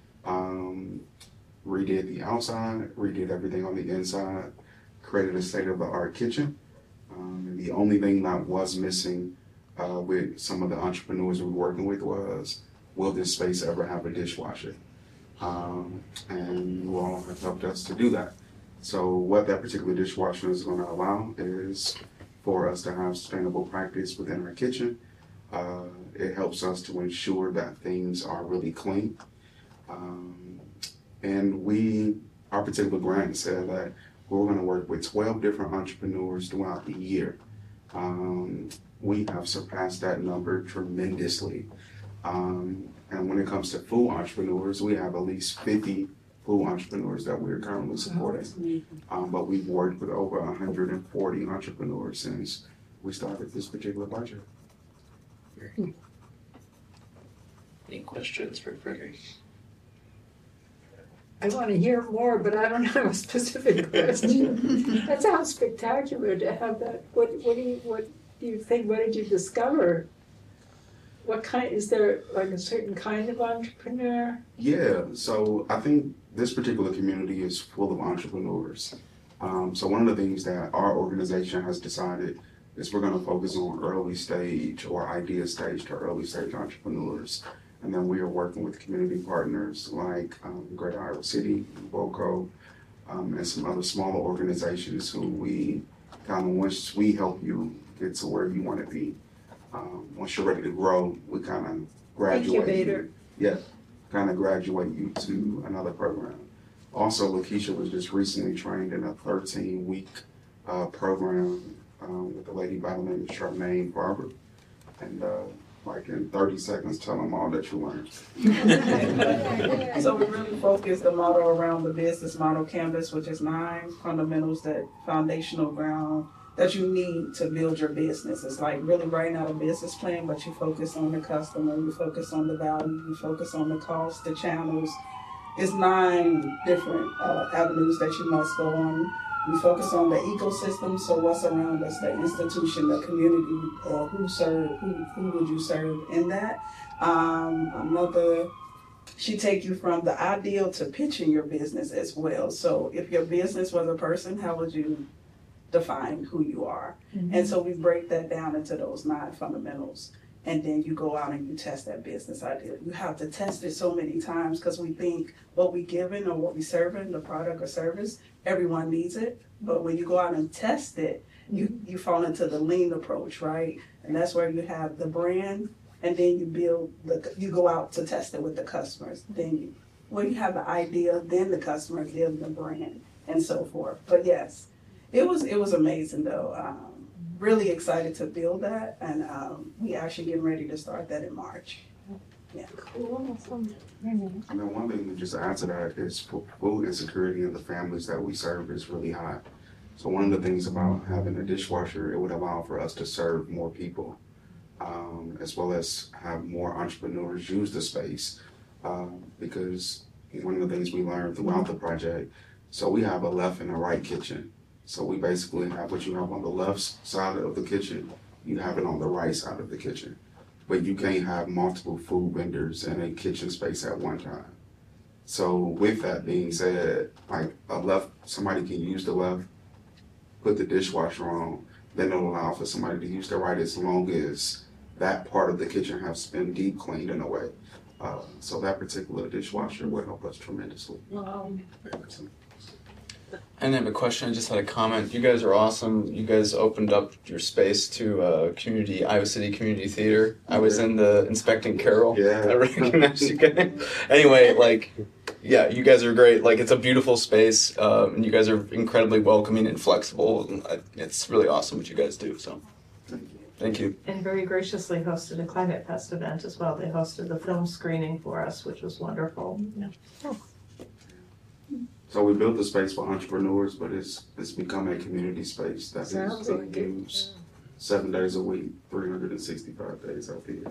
um, redid the outside, redid everything on the inside, created a state-of-the-art kitchen. Um, and the only thing that was missing uh, with some of the entrepreneurs we were working with was, will this space ever have a dishwasher? Um, and you all have helped us to do that. So what that particular dishwasher is going to allow is for us to have sustainable practice within our kitchen. Uh, it helps us to ensure that things are really clean. Um, and we, our particular grant said that we're going to work with twelve different entrepreneurs throughout the year. Um, we have surpassed that number tremendously. Um, and when it comes to food entrepreneurs, we have at least fifty food entrepreneurs that we're currently supporting. Um, but we've worked with over one hundred forty entrepreneurs since we started this particular project. Any questions for Frederick? I want to hear more, but I don't have a specific question. That sounds spectacular to have that. What, what do you, what do you think, what did you discover? What kind, is there like a certain kind of entrepreneur? Yeah, so I think this particular community is full of entrepreneurs. Um, so one of the things that our organization has decided is we're going to focus on early stage or idea stage to early stage entrepreneurs. And then we are working with community partners like um, Greater Iowa City, BOCO, um, and some other smaller organizations who we kind of, once we help you get to where you want to be, um, once you're ready to grow, we kind of graduate Incubator. you. Yeah, kind of graduate you to another program. Also, Lakeisha was just recently trained in a thirteen-week uh, program um, with a lady by the name of Charmaine Barber. And uh, like in thirty seconds, tell them all that you learned. So we really focus the model around the business model canvas, which is nine fundamentals, that foundational ground that you need to build your business. It's like really writing out a business plan, but you focus on the customer, you focus on the value, you focus on the cost, the channels. It's nine different uh, avenues that you must go on. We focus on the ecosystem, so what's around us, the institution, the community, uh, who serve, who, who would you serve in that. Um, another, she take you from the ideal to pitching your business as well. So if your business was a person, how would you define who you are? Mm-hmm. And so we break that down into those nine fundamentals. And then you go out and you test that business idea. You have to test it so many times because we think what we giving or what we serving, the product or service, everyone needs it. But when you go out and test it, you, you fall into the lean approach, right? And that's where you have the brand, and then you build the, you go out to test it with the customers. Then you, when you have the idea, then the customer, then the brand, and so forth. But yes, it was it was amazing though. Um, really excited to build that, and um, we actually getting ready to start that in March. Yeah. Cool. And then one thing to just add to that is food insecurity in the families that we serve is really high. So one of the things about having a dishwasher, it would allow for us to serve more people, um, as well as have more entrepreneurs use the space, um, because one of the things we learned throughout the project, so we have a left and a right kitchen. So we basically have what you have on the left side of the kitchen, you have it on the right side of the kitchen. But you can't have multiple food vendors in a kitchen space at one time. So with that being said, like a left, somebody can use the left, put the dishwasher on, then it'll allow for somebody to use the right as long as that part of the kitchen has been deep cleaned in a way. Uh, so that particular dishwasher will help us tremendously. Wow. I didn't have a question, I just had a comment. You guys are awesome. You guys opened up your space to uh, community, Iowa City Community Theater. I was in the Inspecting Carol. Yeah. I recognized you guys. Anyway, like, yeah, you guys are great. Like, it's a beautiful space, um, and you guys are incredibly welcoming and flexible. And I, it's really awesome what you guys do, so thank you. And very graciously hosted a Climate Fest event as well. They hosted the film screening for us, which was wonderful. Yeah. Oh. So we built the space for entrepreneurs, but it's it's become a community space that Sounds is like it. used seven days a week, three hundred sixty-five days out the year.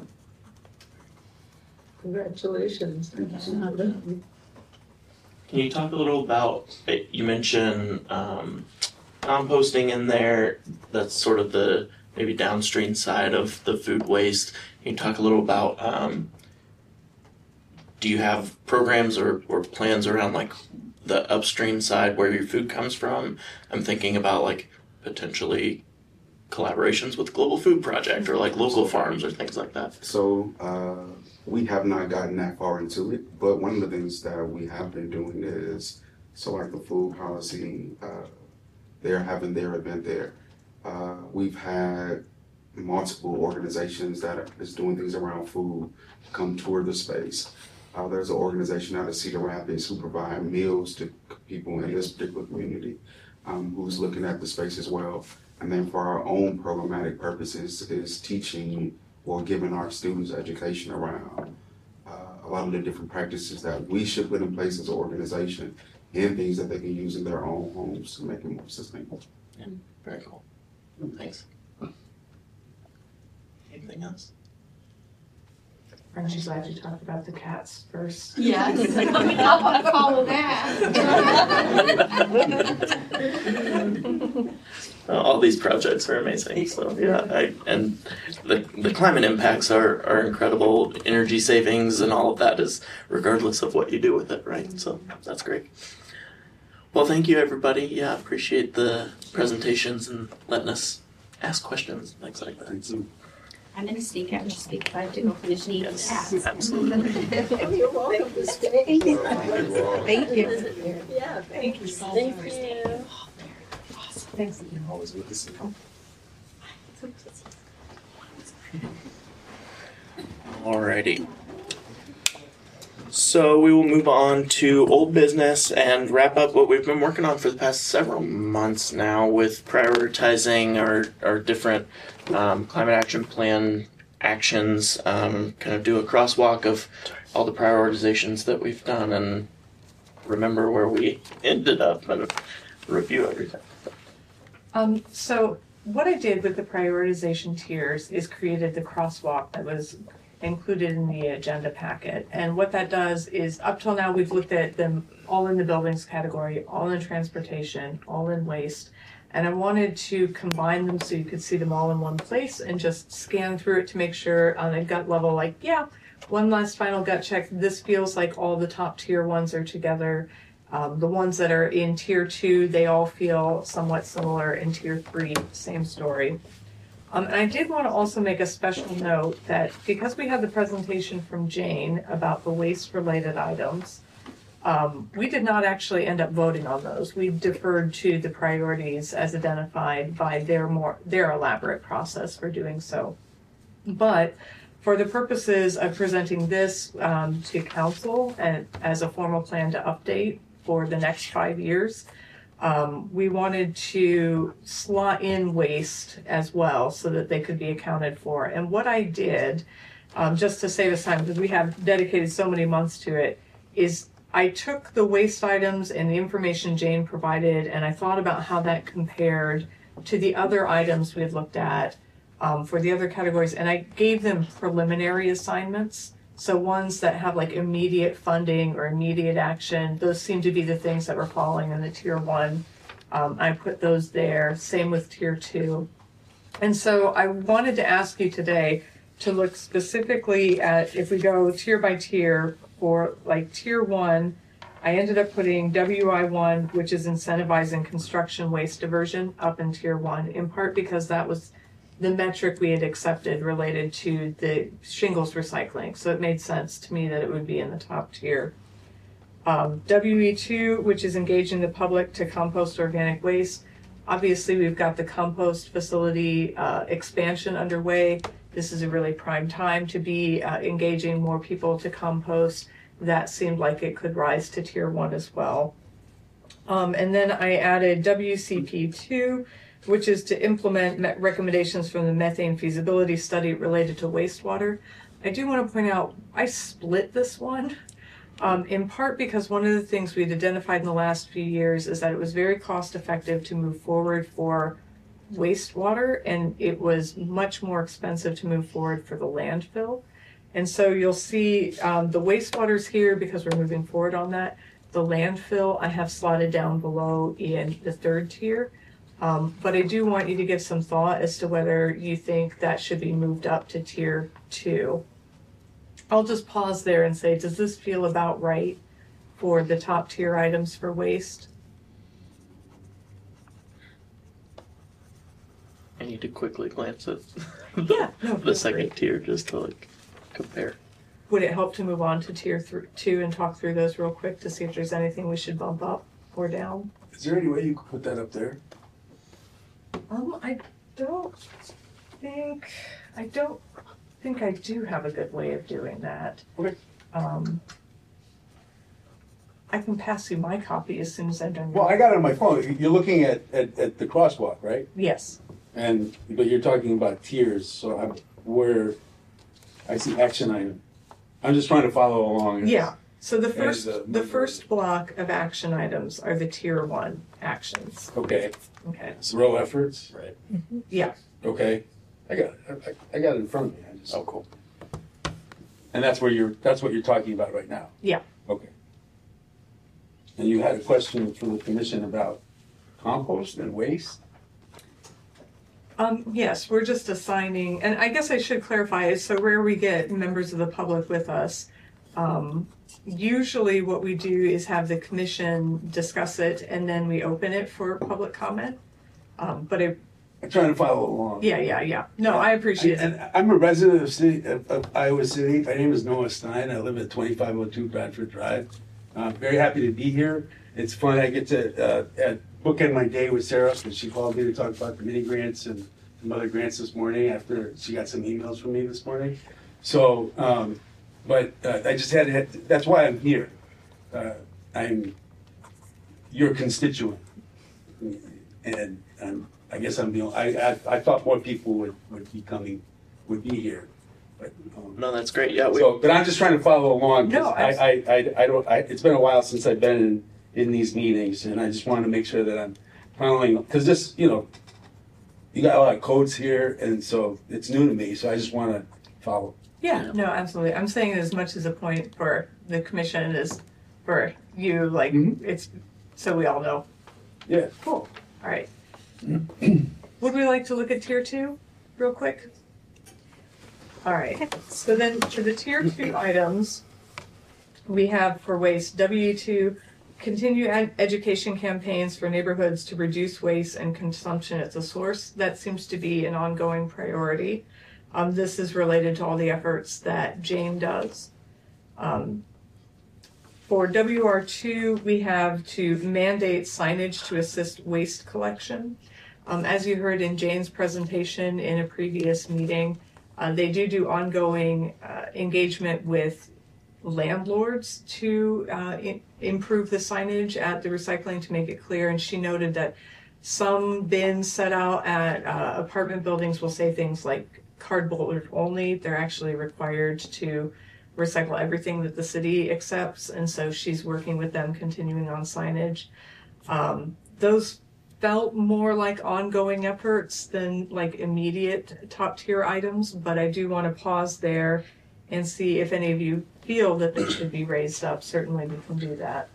Congratulations. Can you talk a little about, you mentioned um, composting in there, that's sort of the maybe downstream side of the food waste. Can you talk a little about, um, do you have programs or, or plans around like the upstream side where your food comes from? I'm thinking about like potentially collaborations with Global Food Project or like local farms or things like that. So uh, we have not gotten that far into it, but one of the things that we have been doing is, so like the food policy, uh, they're having their event there. Uh, we've had multiple organizations that are, is doing things around food come tour the space. Uh, there's an organization out of Cedar Rapids who provide meals to people in this particular community, um, who's looking at the space as well. And then for our own programmatic purposes is teaching or giving our students education around uh, a lot of the different practices that we should put in place as an organization and things that they can use in their own homes to make it more sustainable. Yeah, very cool. Thanks. Anything else? Aren't you glad you talked about the cats first? Yes, I want to follow that. All these projects are amazing. So yeah, I, and the the climate impacts are, are incredible. Energy savings and all of that is regardless of what you do with it, right? So that's great. Well, thank you, everybody. Yeah, appreciate the presentations and letting us ask questions, things like that. So. I'm going to sneak out and speak if I have to go finish eating. Yes, absolutely. You're welcome to stay. Thank you. Yeah, thank you so much. Thank you. Thanks. Always good to see you. Alrighty. So we will move on to old business and wrap up what we've been working on for the past several months now with prioritizing our, our different um, climate action plan actions, um, kind of do a crosswalk of all the prioritizations that we've done and remember where we ended up and review everything. Um, so what I did with the prioritization tiers is created the crosswalk that was included in the agenda packet. And what that does is, up till now, we've looked at them all in the buildings category, all in transportation, all in waste. And I wanted to combine them so you could see them all in one place and just scan through it to make sure on a gut level, like, yeah, one last final gut check. This feels like all the top tier ones are together. Um, the ones that are in tier two, they all feel somewhat similar. In tier three, same story. Um, and I did want to also make a special note that because we had the presentation from Jane about the waste-related items, um, we did not actually end up voting on those. We deferred to the priorities as identified by their more their elaborate process for doing so. But for the purposes of presenting this um, to council and as a formal plan to update for the next five years, um, we wanted to slot in waste as well so that they could be accounted for. And what I did, um, just to save us time, because we have dedicated so many months to it, is I took the waste items and the information Jane provided, and I thought about how that compared to the other items we had looked at um, for the other categories, and I gave them preliminary assignments. So ones that have like immediate funding or immediate action, those seem to be the things that were falling in the tier one. Um, I put those there, same with tier two. And so I wanted to ask you today to look specifically at, if we go tier by tier, for like tier one, I ended up putting W I one, which is incentivizing construction waste diversion, up in tier one, in part because that was the metric we had accepted related to the shingles recycling. So it made sense to me that it would be in the top tier. Um, W E two, which is engaging the public to compost organic waste. Obviously, we've got the compost facility uh, expansion underway. This is a really prime time to be uh, engaging more people to compost. That seemed like it could rise to tier one as well. Um, and then I added W C P two, which is to implement recommendations from the methane feasibility study related to wastewater. I do want to point out, I split this one, um, in part because one of the things we'd identified in the last few years is that it was very cost effective to move forward for wastewater, and it was much more expensive to move forward for the landfill. And so you'll see um, the wastewater's here because we're moving forward on that. The landfill I have slotted down below in the third tier. Um, but I do want you to give some thought as to whether you think that should be moved up to tier two. I'll just pause there and say, does this feel about right for the top tier items for waste? I need to quickly glance at yeah, no, the second free. tier just to like compare. Would it help to move on to tier th- two and talk through those real quick to see if there's anything we should bump up or down? Is there any way you could put that up there? Um, I don't think, I don't think I do have a good way of doing that. Okay. Um, I can pass you my copy as soon as I'm done. Well, I got it on my phone. You're looking at, at, at the crosswalk, right? Yes. And, but you're talking about tiers, so I'm, where I see action item. I'm just trying to follow along. As, yeah. So the first, as, uh, the first block of action items are the tier one actions. Okay. Okay. Row efforts? Right. Mm-hmm. Yeah. Okay. I got it. I, I got it in front of me. I just, oh, cool. And that's where you're, that's what you're talking about right now? Yeah. Okay. And you had a question from the commission about compost and waste? Um, yes, we're just assigning, and I guess I should clarify, it's so rare we get members of the public with us. Um, usually what we do is have the commission discuss it and then we open it for public comment. Um, but I, I'm trying to follow along. Yeah, yeah, yeah. No, I appreciate I, it. And I'm a resident of, city, of, of Iowa City. My name is Noah Stein. I live at twenty-five oh two Bradford Drive. I'm very happy to be here. It's fun. I get to uh, at bookend my day with Sarah because she called me to talk about the mini grants and some other grants this morning after she got some emails from me this morning. So, um, but uh, I just had, had that's why I'm here. Uh, I'm your constituent, and I'm, I guess I'm the only, I, I I thought more people would, would be coming, would be here. But, um, no, that's great. Yeah. We, so, but I'm just trying to follow along. No, I, I, I, I don't. I, it's been a while since I've been in, in these meetings, and I just want to make sure that I'm following because this, you know, you got a lot of codes here, and so it's new to me. So I just want to follow. Yeah, no, absolutely. I'm saying it as much as a point for the commission as for you. Like mm-hmm. it's so we all know. Yeah. Cool. All right. Would we like to look at tier two, real quick? All right. So then for the tier two items, we have for waste W two. Continue ed- education campaigns for neighborhoods to reduce waste and consumption at the source. That seems to be an ongoing priority. Um, this is related to all the efforts that Jane does. Um, for W R two, we have to mandate signage to assist waste collection. Um, as you heard in Jane's presentation in a previous meeting, uh, they do do ongoing uh, engagement with landlords to uh, in, improve the signage at the recycling to make it clear. And she noted that some bins set out at uh, apartment buildings will say things like cardboard only. They're actually required to recycle everything that the city accepts. And so she's working with them, continuing on signage. Um, those felt more like ongoing efforts than like immediate top tier items, but I do want to pause there and see if any of you feel that they should be raised up. Certainly we can do that.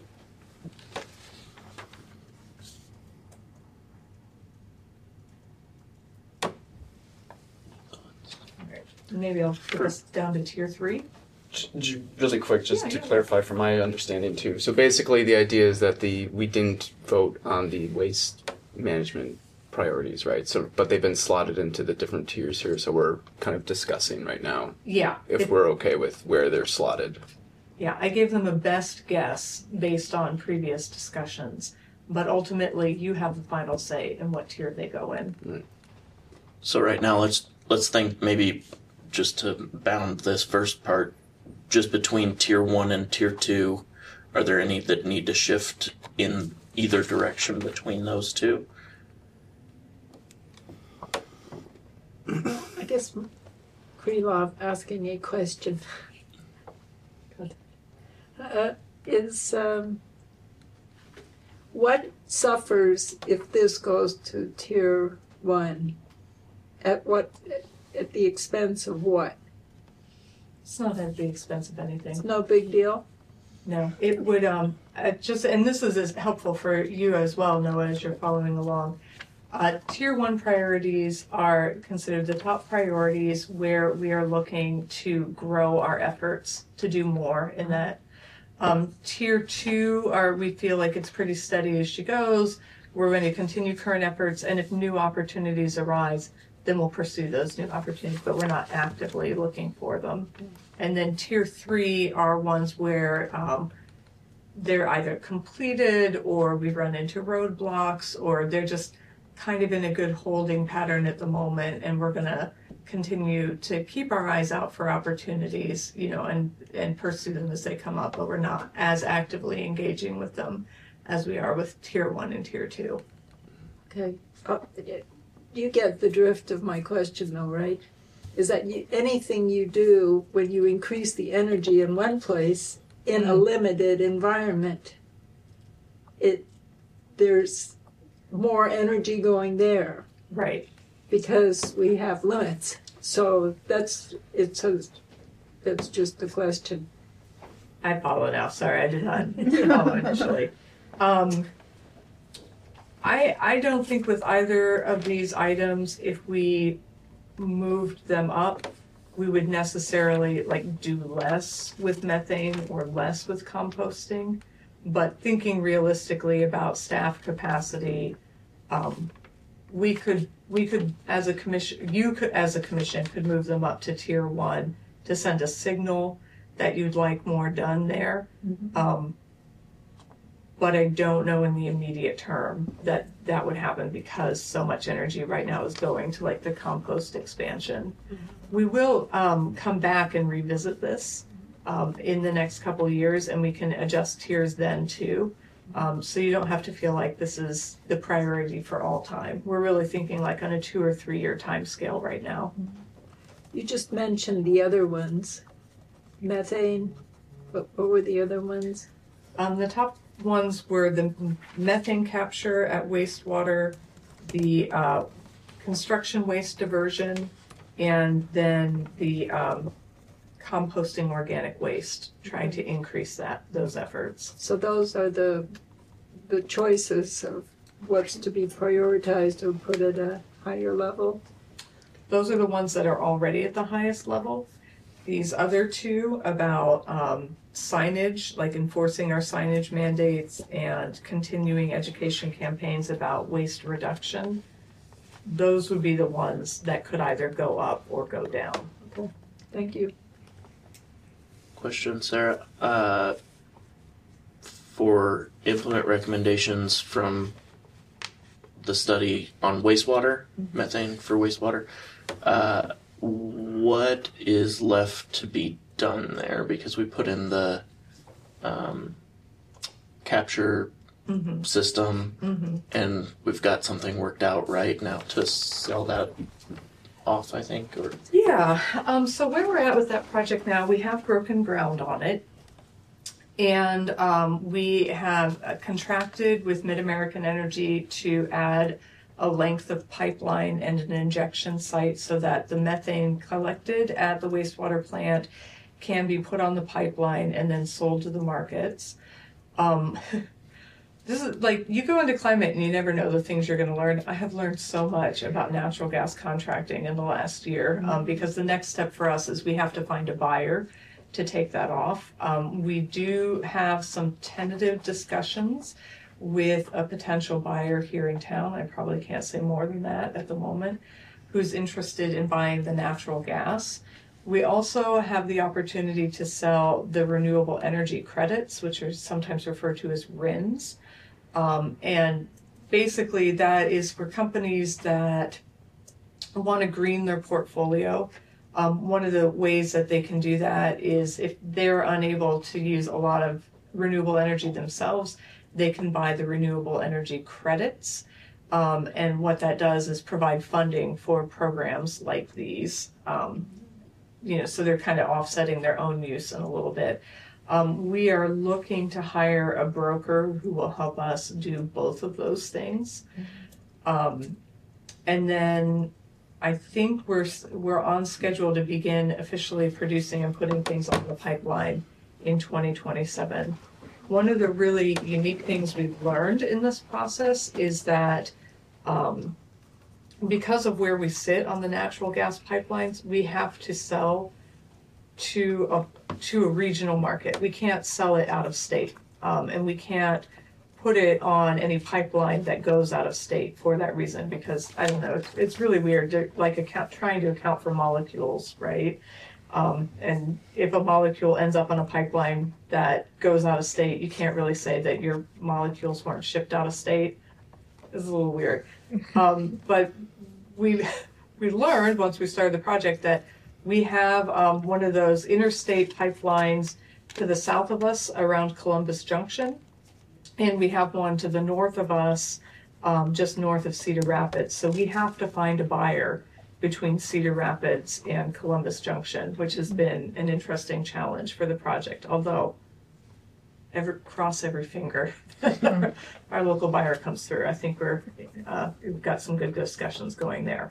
Right. Maybe I'll put this down to tier three. Really quick, just yeah, to yeah. clarify from my understanding too. So basically the idea is that the we didn't vote on the waste management priorities, right? So, but they've been slotted into the different tiers here, so we're kind of discussing right now. Yeah. If it, we're okay with where they're slotted. Yeah, I gave them a best guess based on previous discussions, but ultimately you have the final say in what tier they go in. Right. So right now, let's let's think maybe just to bound this first part, just between tier one and tier two, are there any that need to shift in either direction between those two? I guess Krylov asking a question uh, is um, what suffers if this goes to tier one? At what? At the expense of what? It's not at the expense of anything. It's no big deal. No, it would um uh, just, and this is as helpful for you as well, Noah, as you're following along. Uh, tier one priorities are considered the top priorities where we are looking to grow our efforts to do more in that. Um, tier two are, we feel like it's pretty steady as she goes. We're going to continue current efforts, and if new opportunities arise, then we'll pursue those new opportunities, but we're not actively looking for them. And then tier three are ones where um, they're either completed or we've run into roadblocks or they're just kind of in a good holding pattern at the moment, and we're going to continue to keep our eyes out for opportunities, you know, and, and pursue them as they come up, but we're not as actively engaging with them as we are with tier one and tier two. Okay. Uh, you get the drift of my question though, right? Is that you, anything you do when you increase the energy in one place in a limited environment, it there's more energy going there. Right. Because we have limits. So that's, it's a, that's just the question. I follow now. Sorry, I did not follow initially. Um, I I don't think with either of these items, if we moved them up, we would necessarily like do less with methane or less with composting. But thinking realistically about staff capacity, um, we could we could as a commission, you could as a commission could move them up to tier one to send a signal that you'd like more done there. Mm-hmm. Um, but I don't know in the immediate term that that would happen because so much energy right now is going to like the compost expansion. Mm-hmm. We will um, come back and revisit this um, in the next couple of years, and we can adjust tiers then too. Um, so you don't have to feel like this is the priority for all time. We're really thinking like on a two or three year time scale right now. You just mentioned the other ones. Methane, what, what were the other ones? Um, the top ones were the methane capture at wastewater, the uh, construction waste diversion, and then the um, composting organic waste, trying to increase that those efforts. So those are the the choices of what's to be prioritized or put at a higher level. Those are the ones that are already at the highest level. These other two about um, signage, like enforcing our signage mandates and continuing education campaigns about waste reduction, those would be the ones that could either go up or go down. Okay, thank you. Question, Sarah. Uh, for implement recommendations from the study on wastewater, mm-hmm. methane for wastewater, uh, what is left to be done there? Because we put in the um, capture mm-hmm. system, mm-hmm. and we've got something worked out right now to sell that off, I think. Or yeah. Um, so where we're at with that project now, we have broken ground on it. And um, we have uh, contracted with Mid-American Energy to add a length of pipeline and an injection site so that the methane collected at the wastewater plant can be put on the pipeline and then sold to the markets. Um, this is like, you go into climate and you never know the things you're going to learn. I have learned so much about natural gas contracting in the last year um, because the next step for us is we have to find a buyer to take that off. Um, we do have some tentative discussions with a potential buyer here in town. I probably can't say more than that at the moment, who's interested in buying the natural gas. We also have the opportunity to sell the renewable energy credits, which are sometimes referred to as R I Ns. Um, and basically that is for companies that want to green their portfolio. Um, one of the ways that they can do that is if they're unable to use a lot of renewable energy themselves, they can buy the renewable energy credits. Um, and what that does is provide funding for programs like these. Um, you know, so they're kind of offsetting their own use in a little bit. Um, we are looking to hire a broker who will help us do both of those things. Um, and then I think we're we're on schedule to begin officially producing and putting things on the pipeline in twenty twenty-seven. One of the really unique things we've learned in this process is that um, because of where we sit on the natural gas pipelines, we have to sell to a to a regional market. We can't sell it out of state, um, and we can't put it on any pipeline that goes out of state for that reason, because I don't know, it's, it's really weird to like account trying to account for molecules, right? Um, and if a molecule ends up on a pipeline that goes out of state, you can't really say that your molecules weren't shipped out of state. It's a little weird. Um, but we we learned once we started the project that we have um, one of those interstate pipelines to the south of us around Columbus Junction. And we have one to the north of us, um, just north of Cedar Rapids. So we have to find a buyer between Cedar Rapids and Columbus Junction, which has been an interesting challenge for the project. Although, every, cross every finger, our local buyer comes through. I think we're uh, we've got some good discussions going there.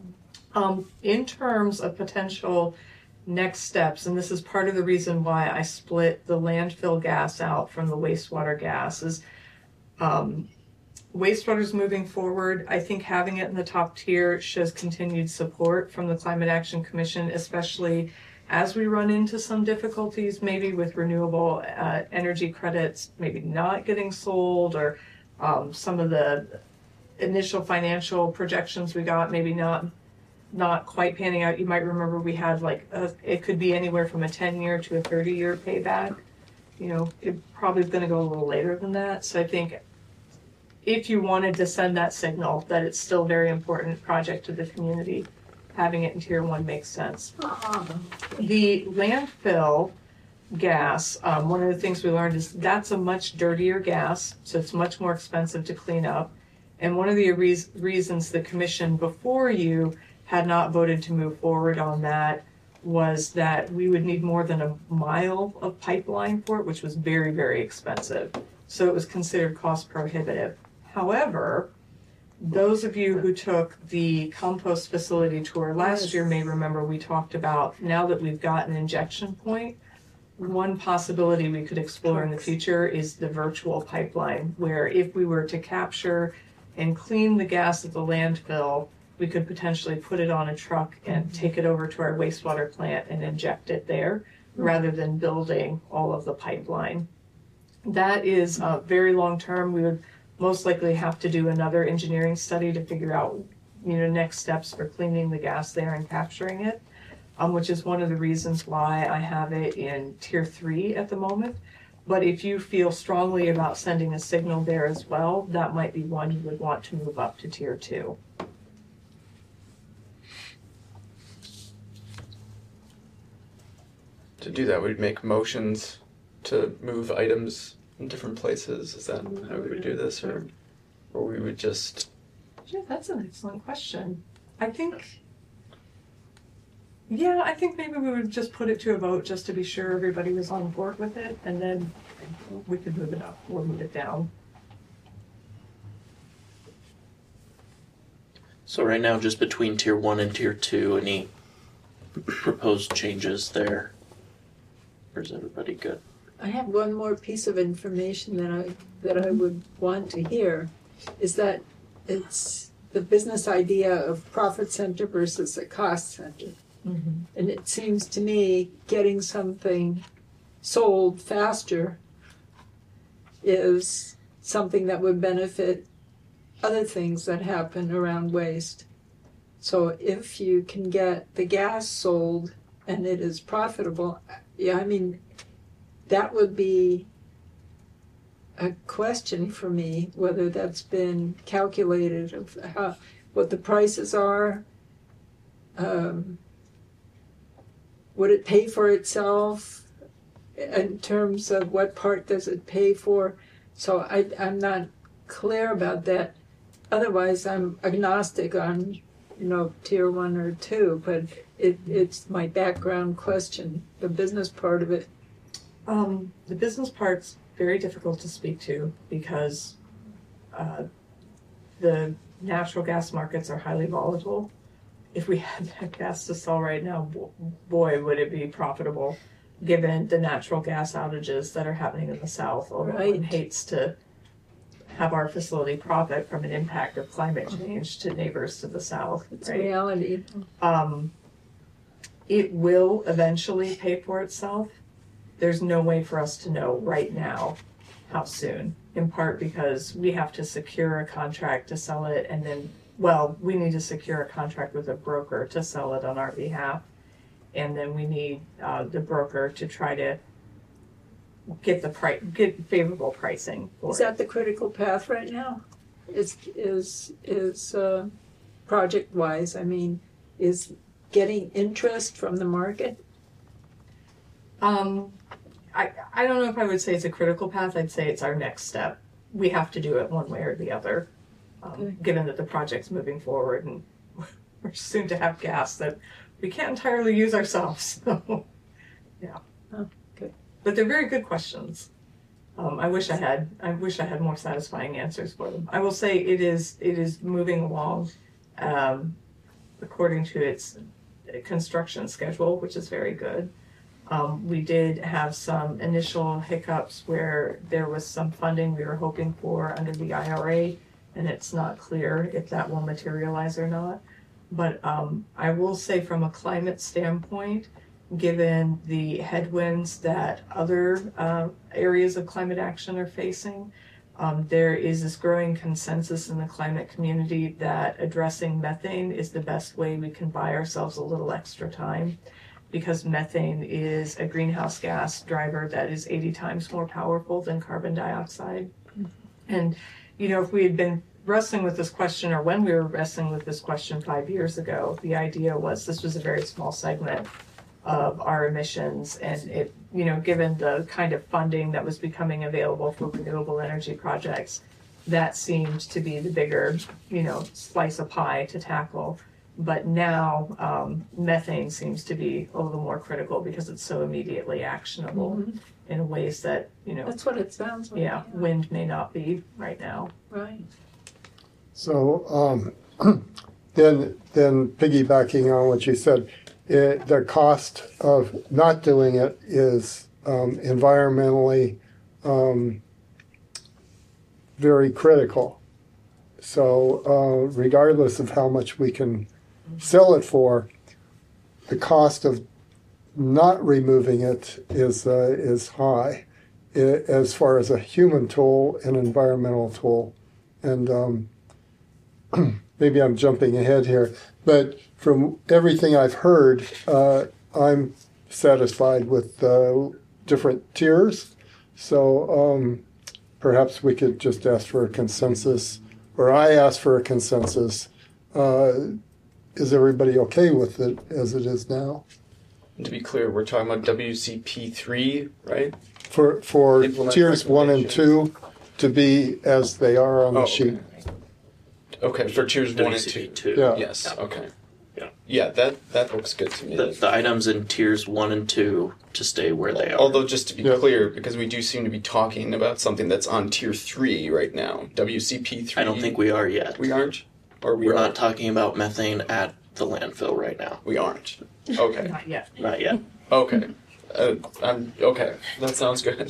Um, in terms of potential next steps, and this is part of the reason why I split the landfill gas out from the wastewater gas, is um, wastewater's moving forward. I think having it in the top tier shows continued support from the Climate Action Commission, especially as we run into some difficulties, maybe with renewable uh, energy credits, maybe not getting sold, or um, some of the initial financial projections we got, maybe not not quite panning out. You might remember we had like, a, it could be anywhere from a ten year to a thirty year payback. You know, it probably is going to go a little later than that. So I think if you wanted to send that signal that it's still a very important project to the community, having it in tier one makes sense. Uh-huh. The landfill gas, um, one of the things we learned is that's a much dirtier gas, so it's much more expensive to clean up. And one of the re- reasons the commission before you had not voted to move forward on that was that we would need more than a mile of pipeline for it, which was very, very expensive. So it was considered cost prohibitive. However, those of you who took the compost facility tour last Yes. year may remember we talked about, now that we've got an injection point, one possibility we could explore in the future is the virtual pipeline, where if we were to capture and clean the gas at the landfill, we could potentially put it on a truck and take it over to our wastewater plant and inject it there, rather than building all of the pipeline. That is uh, very long term. We would most likely have to do another engineering study to figure out, you know, next steps for cleaning the gas there and capturing it, um, which is one of the reasons why I have it in tier three at the moment. But if you feel strongly about sending a signal there as well, that might be one you would want to move up to tier two. To do that, we'd make motions to move items in different places. Is that how we would do this, or, or we would just? Yeah, that's an excellent question. I think, yeah, I think maybe we would just put it to a vote just to be sure everybody was on board with it, and then we could move it up or move it down. So right now, just between tier one and tier two, any proposed changes there? Or is everybody good? I have one more piece of information that I that I would want to hear, is that it's the business idea of profit center versus a cost center. Mm-hmm. And it seems to me getting something sold faster is something that would benefit other things that happen around waste. So if you can get the gas sold and it is profitable, yeah, I mean, that would be a question for me, whether that's been calculated, of how, what the prices are. Um, would it pay for itself in terms of what part does it pay for? So I, I'm not clear about that. Otherwise, I'm agnostic on, you know, tier one or two, but it, it's my background question, the business part of it. Um, the business part's very difficult to speak to because uh, the natural gas markets are highly volatile. If we had that gas to sell right now, boy, would it be profitable given the natural gas outages that are happening in the South. Although Right. one hates to have our facility profit from an impact of climate change to neighbors to the South. It's right? reality. Um, it will eventually pay for itself. There's no way for us to know right now how soon, in part because we have to secure a contract to sell it, and then, well, we need to secure a contract with a broker to sell it on our behalf, and then we need uh, the broker to try to get the price, get favorable pricing for Is it. that the critical path right now? Is, is, is, uh, project-wise, I mean, is getting interest from the market? Um, I, I don't know if I would say it's a critical path. I'd say it's our next step. We have to do it one way or the other, um, Okay. given that the project's moving forward and we're soon to have gas that we can't entirely use ourselves. So, yeah. Oh, okay. But they're very good questions. Um, I wish I had. I wish I had more satisfying answers for them. I will say it is. It is moving along um, according to its construction schedule, which is very good. Um, we did have some initial hiccups where there was some funding we were hoping for under the I R A, and it's not clear if that will materialize or not. But um, I will say from a climate standpoint, given the headwinds that other uh, areas of climate action are facing, um, there is this growing consensus in the climate community that addressing methane is the best way we can buy ourselves a little extra time, because methane is a greenhouse gas driver that is eighty times more powerful than carbon dioxide. And, you know, if we had been wrestling with this question, or when we were wrestling with this question five years ago, the idea was this was a very small segment of our emissions, and it, you know, given the kind of funding that was becoming available for renewable energy projects, that seemed to be the bigger, you know, slice of pie to tackle. But now um, methane seems to be a little more critical because it's so immediately actionable Mhm. in ways that, you know, That's what it sounds like. yeah, wind may not be right now. Right. So um, then, then piggybacking on what you said, it, the cost of not doing it is um, environmentally um, very critical. So uh, regardless of how much we can sell it for, the cost of not removing it is uh, is high, I as far as a human toll and environmental toll. And um, maybe I'm jumping ahead here, but from everything I've heard, uh, I'm satisfied with uh, different tiers. So um, perhaps we could just ask for a consensus, or I ask for a consensus. Uh, is everybody okay with it as it is now? To be clear, we're talking about W C P three, right? For for Implement tiers one and two to be as they are on the Oh, sheet. Okay, for tiers one and W C P two. two. Yeah. Yes. Okay. Yeah. Yeah, that that looks good to me. The, the items in tiers one and two to stay where they are. Although, just to be Yeah. clear, because we do seem to be talking about something that's on tier three right now, W C P three. I don't think we are yet. we aren't, or we We're are? not talking about methane at the landfill right now. We aren't. Okay. Not yet. Not yet. Okay. Uh, I'm okay. That sounds good.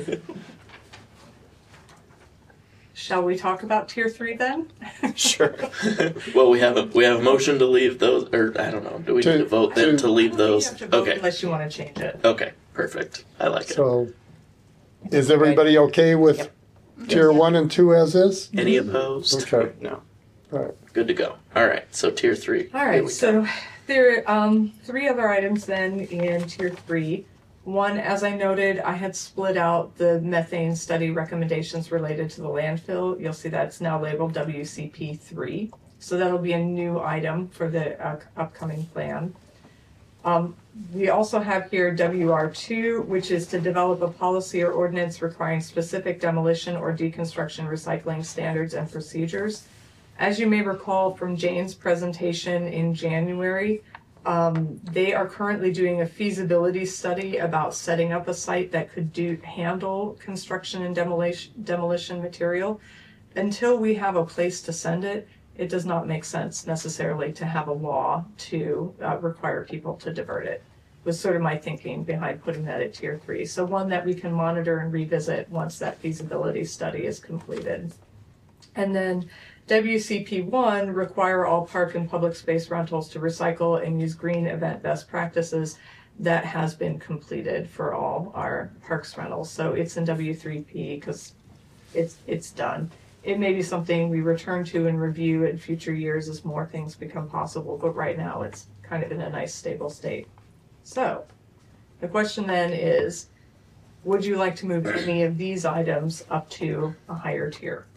Shall we talk about tier three then? Sure. Well, we have a we have a motion to leave those, or I don't know. Do we To- need to vote then to- to leave You those? have to vote Okay. unless you want to change it. Okay. Perfect. I like it. So is everybody okay with tier one and two as is? Any opposed? Okay. No. All right. Good to go. All right. So tier three. All Here right, we so there are um, three other items then in tier three. One, as I noted, I had split out the methane study recommendations related to the landfill. You'll see that's now labeled W C P three. So that'll be a new item for the uh, upcoming plan. Um, we also have here W R two, which is to develop a policy or ordinance requiring specific demolition or deconstruction recycling standards and procedures. As you may recall from Jane's presentation in January, um, they are currently doing a feasibility study about setting up a site that could do handle construction and demolition demolition material. Until we have a place to send it, it does not make sense necessarily to have a law to uh, require people to divert it. Was sort of my thinking behind putting that at tier three. So one that we can monitor and revisit once that feasibility study is completed. And then W C P one, require all park and public space rentals to recycle and use green event best practices. That has been completed for all our parks rentals. So it's in W three P because it's it's done. It may be something we return to and review in future years as more things become possible, but right now it's kind of in a nice stable state. So the question then is, would you like to move any of these items up to a higher tier?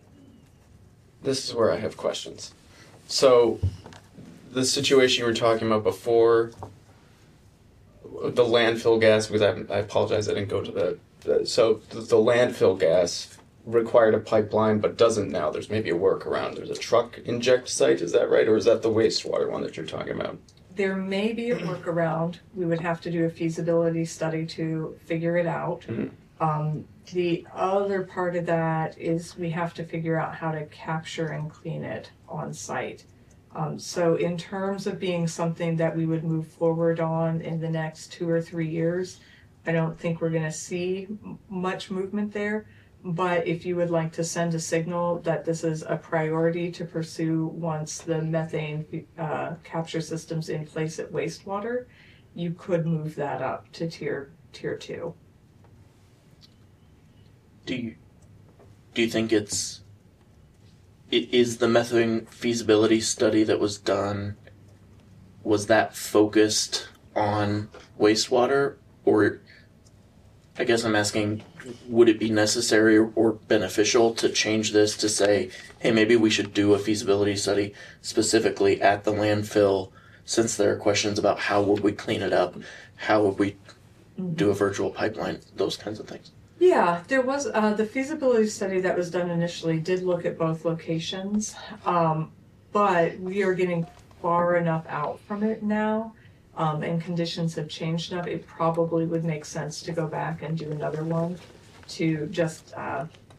This is where I have questions. So, the situation you were talking about before, the landfill gas, because I, I apologize, I didn't go to the, the so the, the landfill gas required a pipeline, but doesn't now. There's maybe a workaround. There's a truck inject site, is that right? Or is that the wastewater one that you're talking about? There may be a workaround. We would have to do a feasibility study to figure it out. Mm-hmm. Um, the other part of that is we have to figure out how to capture and clean it on site. Um, so in terms of being something that we would move forward on in the next two or three years, I don't think we're going to see m- much movement there. But if you would like to send a signal that this is a priority to pursue once the methane uh, capture system's in place at wastewater, you could move that up to tier tier two. Do you do you think it's it is the methane feasibility study that was done, was that focused on wastewater, or I guess I'm asking, would it be necessary or beneficial to change this to say, hey, maybe we should do a feasibility study specifically at the landfill, since there are questions about how would we clean it up, how would we do a virtual pipeline, those kinds of things. Yeah, there was uh, the feasibility study that was done initially did look at both locations, um, but we are getting far enough out from it now, um, and conditions have changed enough. It probably would make sense to go back and do another one to just uh,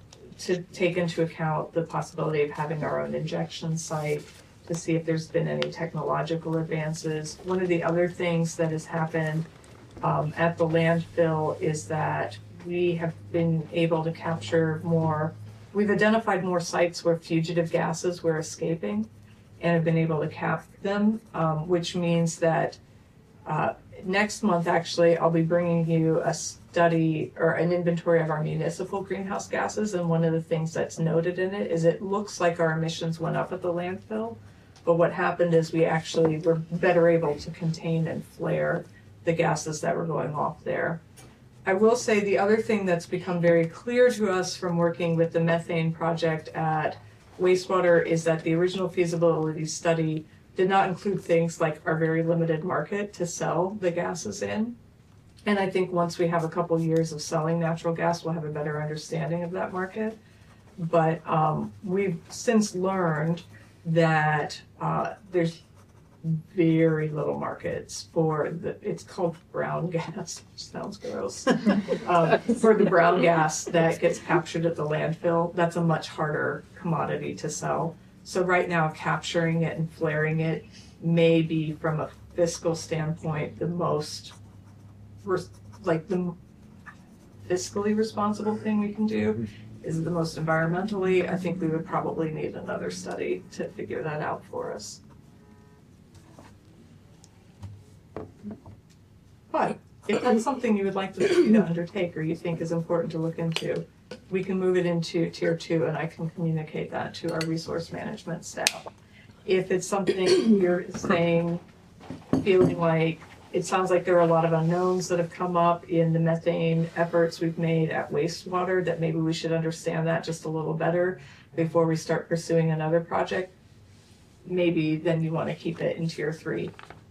to take into account the possibility of having our own injection site, to see if there's been any technological advances. One of the other things that has happened um, at the landfill is that we have been able to capture more, we've identified more sites where fugitive gases were escaping and have been able to cap them, um, which means that uh, next month, actually, I'll be bringing you a study or an inventory of our municipal greenhouse gases, and one of the things that's noted in it is it looks like our emissions went up at the landfill, but what happened is we actually were better able to contain and flare the gases that were going off there. I will say the other thing that's become very clear to us from working with the methane project at wastewater is that the original feasibility study did not include things like our very limited market to sell the gases in. And I think once we have a couple years of selling natural gas, we'll have a better understanding of that market. But um, we've since learned that uh, there's very little markets for the, it's called brown gas, which sounds gross, um, for the brown gas that gets captured at the landfill. That's a much harder commodity to sell. So right now, capturing it and flaring it may be, from a fiscal standpoint, the most, like the fiscally responsible thing we can do. Is it the most environmentally? I think we would probably need another study to figure that out for us. But if that's something you would like to, to undertake or you think is important to look into, we can move it into tier two and I can communicate that to our resource management staff. If it's something you're saying, feeling like, it sounds like there are a lot of unknowns that have come up in the methane efforts we've made at wastewater, that maybe we should understand that just a little better before we start pursuing another project, maybe then you want to keep it in tier three.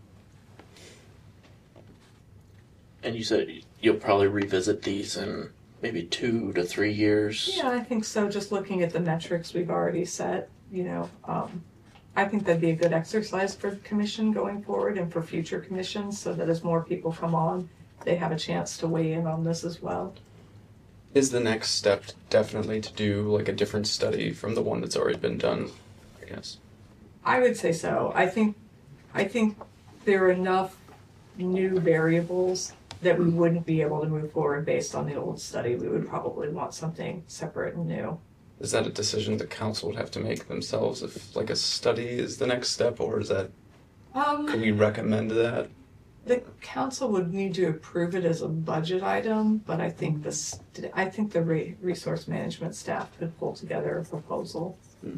And you said you'll probably revisit these in maybe two to three years? Yeah, I think so. Just looking at the metrics we've already set, you know, um, I think that'd be a good exercise for the commission going forward and for future commissions, so that as more people come on, they have a chance to weigh in on this as well. Is the next step definitely to do like a different study from the one that's already been done, I guess? I would say so. I think, I think there are enough new variables that we wouldn't be able to move forward based on the old study. We would probably want something separate and new. Is that a decision the council would have to make themselves if like a study is the next step, or is that, Um, can we recommend that? The council would need to approve it as a budget item, but I think this, I think the re- resource management staff could pull together a proposal.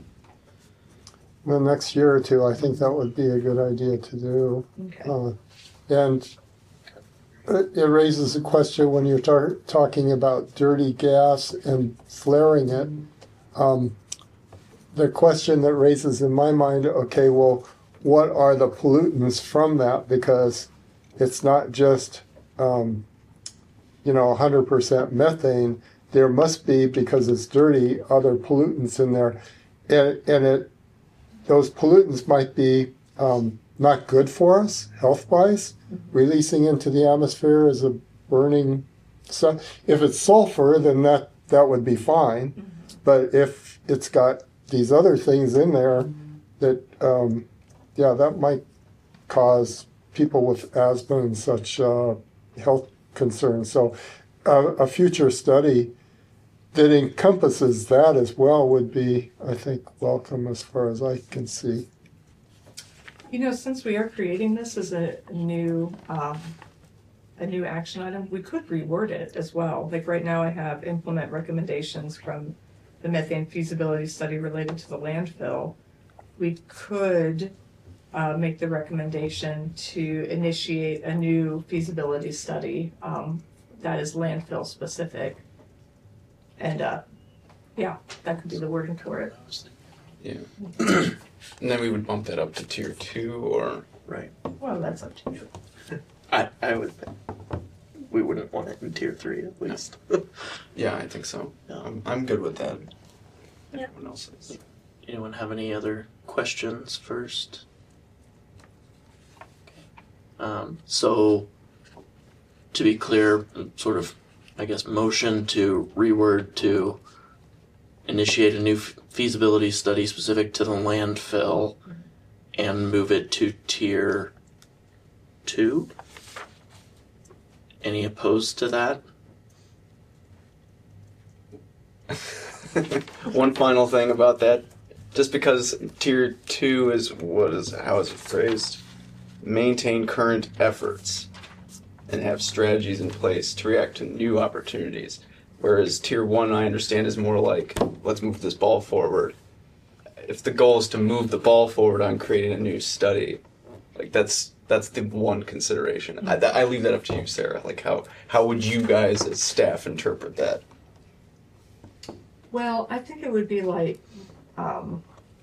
The next year or two, I think that would be a good idea to do. Okay. Uh, and it, it raises a question when you're tar- talking about dirty gas and flaring it. Um, the question that raises in my mind, okay, well, what are the pollutants from that? Because it's not just, um, you know, one hundred percent methane. There must be, because it's dirty, other pollutants in there. And, and it, those pollutants might be um, not good for us, health-wise, releasing into the atmosphere as a burning stuff. If it's sulfur, then that, that would be fine. But if it's got these other things in there that, um, yeah, that might cause people with asthma and such uh, health concerns. So uh, a future study that encompasses that as well would be, I think, welcome as far as I can see. You know, since we are creating this as a new um, a new action item, we could reword it as well. Like right now I have implement recommendations from the methane feasibility study related to the landfill. We could uh, make the recommendation to initiate a new feasibility study um, that is landfill specific. And uh, yeah, that could be the wording for it. Yeah. And then we would bump that up to tier two, or right. Well, that's up to you. I, I would think we wouldn't want it in tier three at least. Yeah, I think so. I'm, I'm good with that. Yeah. Everyone else is. Anyone have any other questions first? Um, so, to be clear, sort of, I guess, motion to reword to initiate a new f- feasibility study specific to the landfill and move it to tier two. Any opposed to that? One final thing about that, just because tier two is what is how is it phrased? Maintain current efforts and have strategies in place to react to new opportunities. Whereas tier one, I understand, is more like, let's move this ball forward. If the goal is to move the ball forward on creating a new study, like that's that's the one consideration. I, I leave that up to you, Sarah. Like how how would you guys as staff interpret that? Well, I think it would be like, um,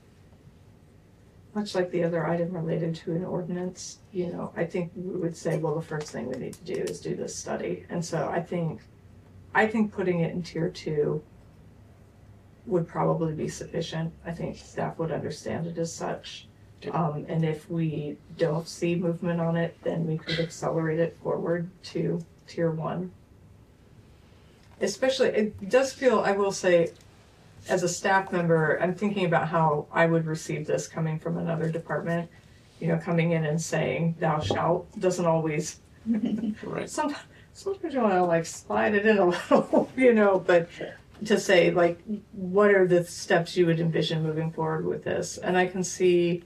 much like the other item related to an ordinance, you know, I think we would say, well, the first thing we need to do is do this study. And so I think, I think putting it in tier two would probably be sufficient. I think staff would understand it as such. Um, and if we don't see movement on it, then we could accelerate it forward to tier one. Especially, it does feel, I will say, as a staff member, I'm thinking about how I would receive this coming from another department. You know, coming in and saying, thou shalt, doesn't always, right. sometimes, sometimes you want to like slide it in a little, you know, but to say, like, what are the steps you would envision moving forward with this? And I can see,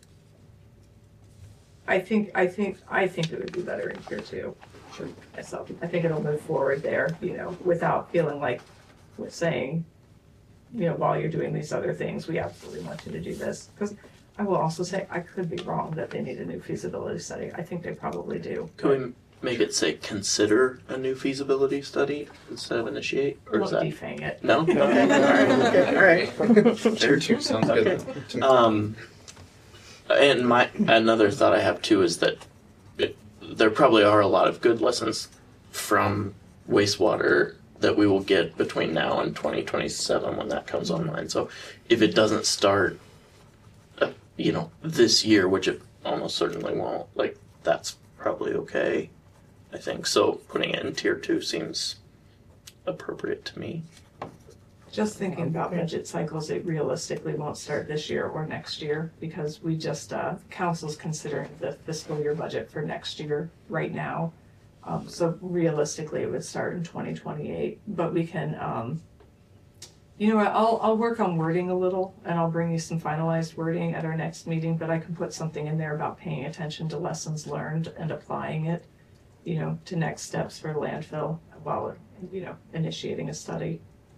I think, I think, I think it would be better in tier two. Sure. Myself. I think it'll move forward there, you know, without feeling like we're saying, you know, while you're doing these other things, we absolutely want you to do this. Because I will also say, I could be wrong that they need a new feasibility study. I think they probably do. Can we make it say consider a new feasibility study instead of initiate? Or We'll is that defang it. No? Okay. All right. Okay. All right. Tier two sounds Okay. good. Um, and my another thought I have too is that it, there probably are a lot of good lessons from wastewater that we will get between now and twenty twenty-seven when that comes online. So if it doesn't start, uh, you know, this year, which it almost certainly won't, like that's probably okay, I think. So putting it in tier two seems appropriate to me. Just thinking about budget cycles, it realistically won't start this year or next year because we just, uh, council's considering the fiscal year budget for next year right now. Um, so realistically, it would start in twenty twenty-eight, but we can, um, you know what, I'll, I'll work on wording a little and I'll bring you some finalized wording at our next meeting, but I can put something in there about paying attention to lessons learned and applying it, you know, to next steps for landfill while, you know, initiating a study.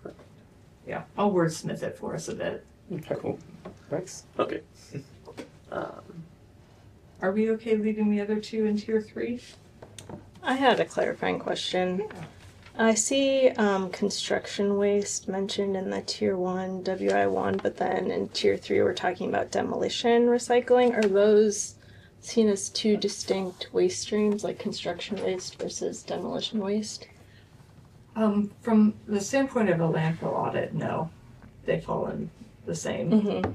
Yeah, I'll wordsmith it for us a bit. Okay, cool. Thanks. Okay. Um, Are we okay leaving the other two in tier three? I had a clarifying question. I see um, construction waste mentioned in the tier one, W I one, but then in tier three we're talking about demolition recycling. Are those seen as two distinct waste streams, like construction waste versus demolition waste? Um, from the standpoint of a landfill audit, no, they fall in the same. Mm-hmm.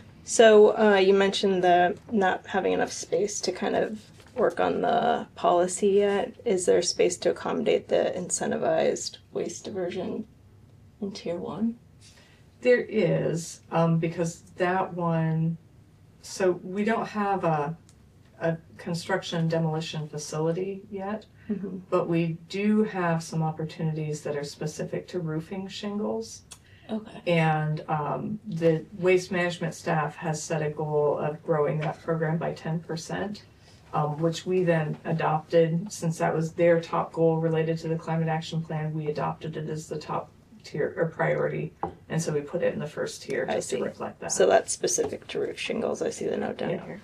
So uh, you mentioned the not having enough space to kind of work on the policy yet. Is there space to accommodate the incentivized waste diversion in tier one? There is, um, because that one, so we don't have a, a construction demolition facility yet. Mm-hmm. But we do have some opportunities that are specific to roofing shingles. Okay. And um, the waste management staff has set a goal of growing that program by ten percent, um, which we then adopted. Since that was their top goal related to the climate action plan, we adopted it as the top tier or priority. And so we put it in the first tier just I see. to reflect that. So that's specific to roof shingles. I see the note down Yeah. here.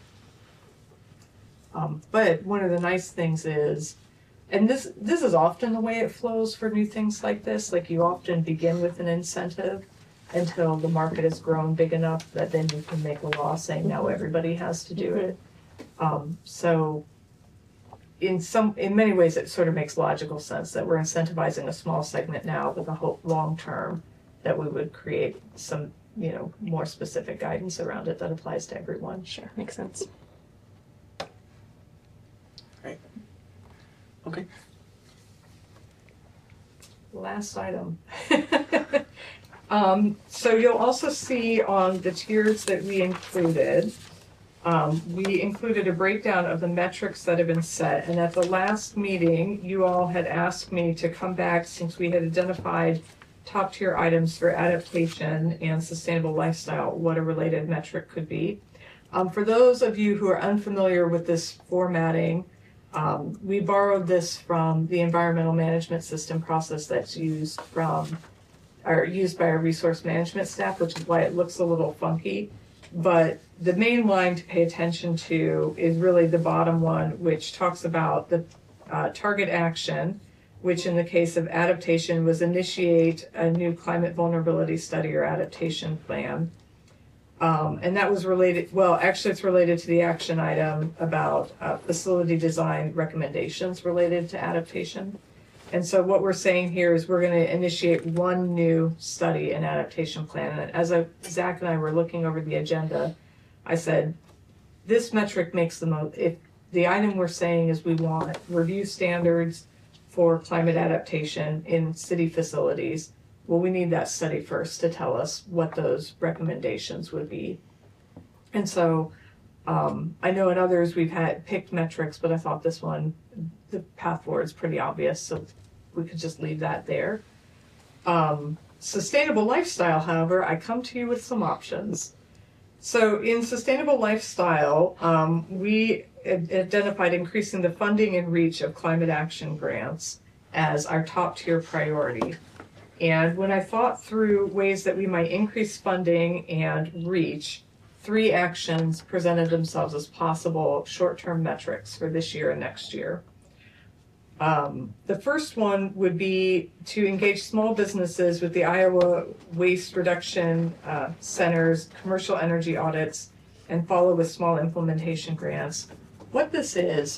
Um, but one of the nice things is, and this this is often the way it flows for new things like this. Like you often begin with an incentive until the market has grown big enough that then you can make a law saying now everybody has to do it. Um, so in some in many ways it sort of makes logical sense that we're incentivizing a small segment now with a hope long term that we would create some, you know, more specific guidance around it that applies to everyone. Sure, makes sense. Last item. Um, so you'll also see on the tiers that we included, um, we included a breakdown of the metrics that have been set. And at the last meeting, you all had asked me to come back since we had identified top tier items for adaptation and sustainable lifestyle, what a related metric could be. Um, for those of you who are unfamiliar with this formatting, um, we borrowed this from the environmental management system process that's used from are used by our resource management staff, which is why it looks a little funky. But the main line to pay attention to is really the bottom one, which talks about the uh, target action, which in the case of adaptation was initiate a new climate vulnerability study or adaptation plan. Um, and that was related, well, actually it's related to the action item about uh, facility design recommendations related to adaptation. And so what we're saying here is we're going to initiate one new study and adaptation plan. And as I, Zach and I were looking over the agenda, I said, this metric makes the most, if the item we're saying is we want review standards for climate adaptation in city facilities, well, we need that study first to tell us what those recommendations would be. And so um, I know in others we've had picked metrics, but I thought this one, the path forward is pretty obvious, so we could just leave that there. Um, sustainable lifestyle, however, I come to you with some options. So in sustainable lifestyle, um, we identified increasing the funding and reach of climate action grants as our top tier priority. And when I thought through ways that we might increase funding and reach, three actions presented themselves as possible short-term metrics for this year and next year. Um, the first one would be to engage small businesses with the Iowa Waste Reduction uh, Center's commercial energy audits and follow with small implementation grants. What this is,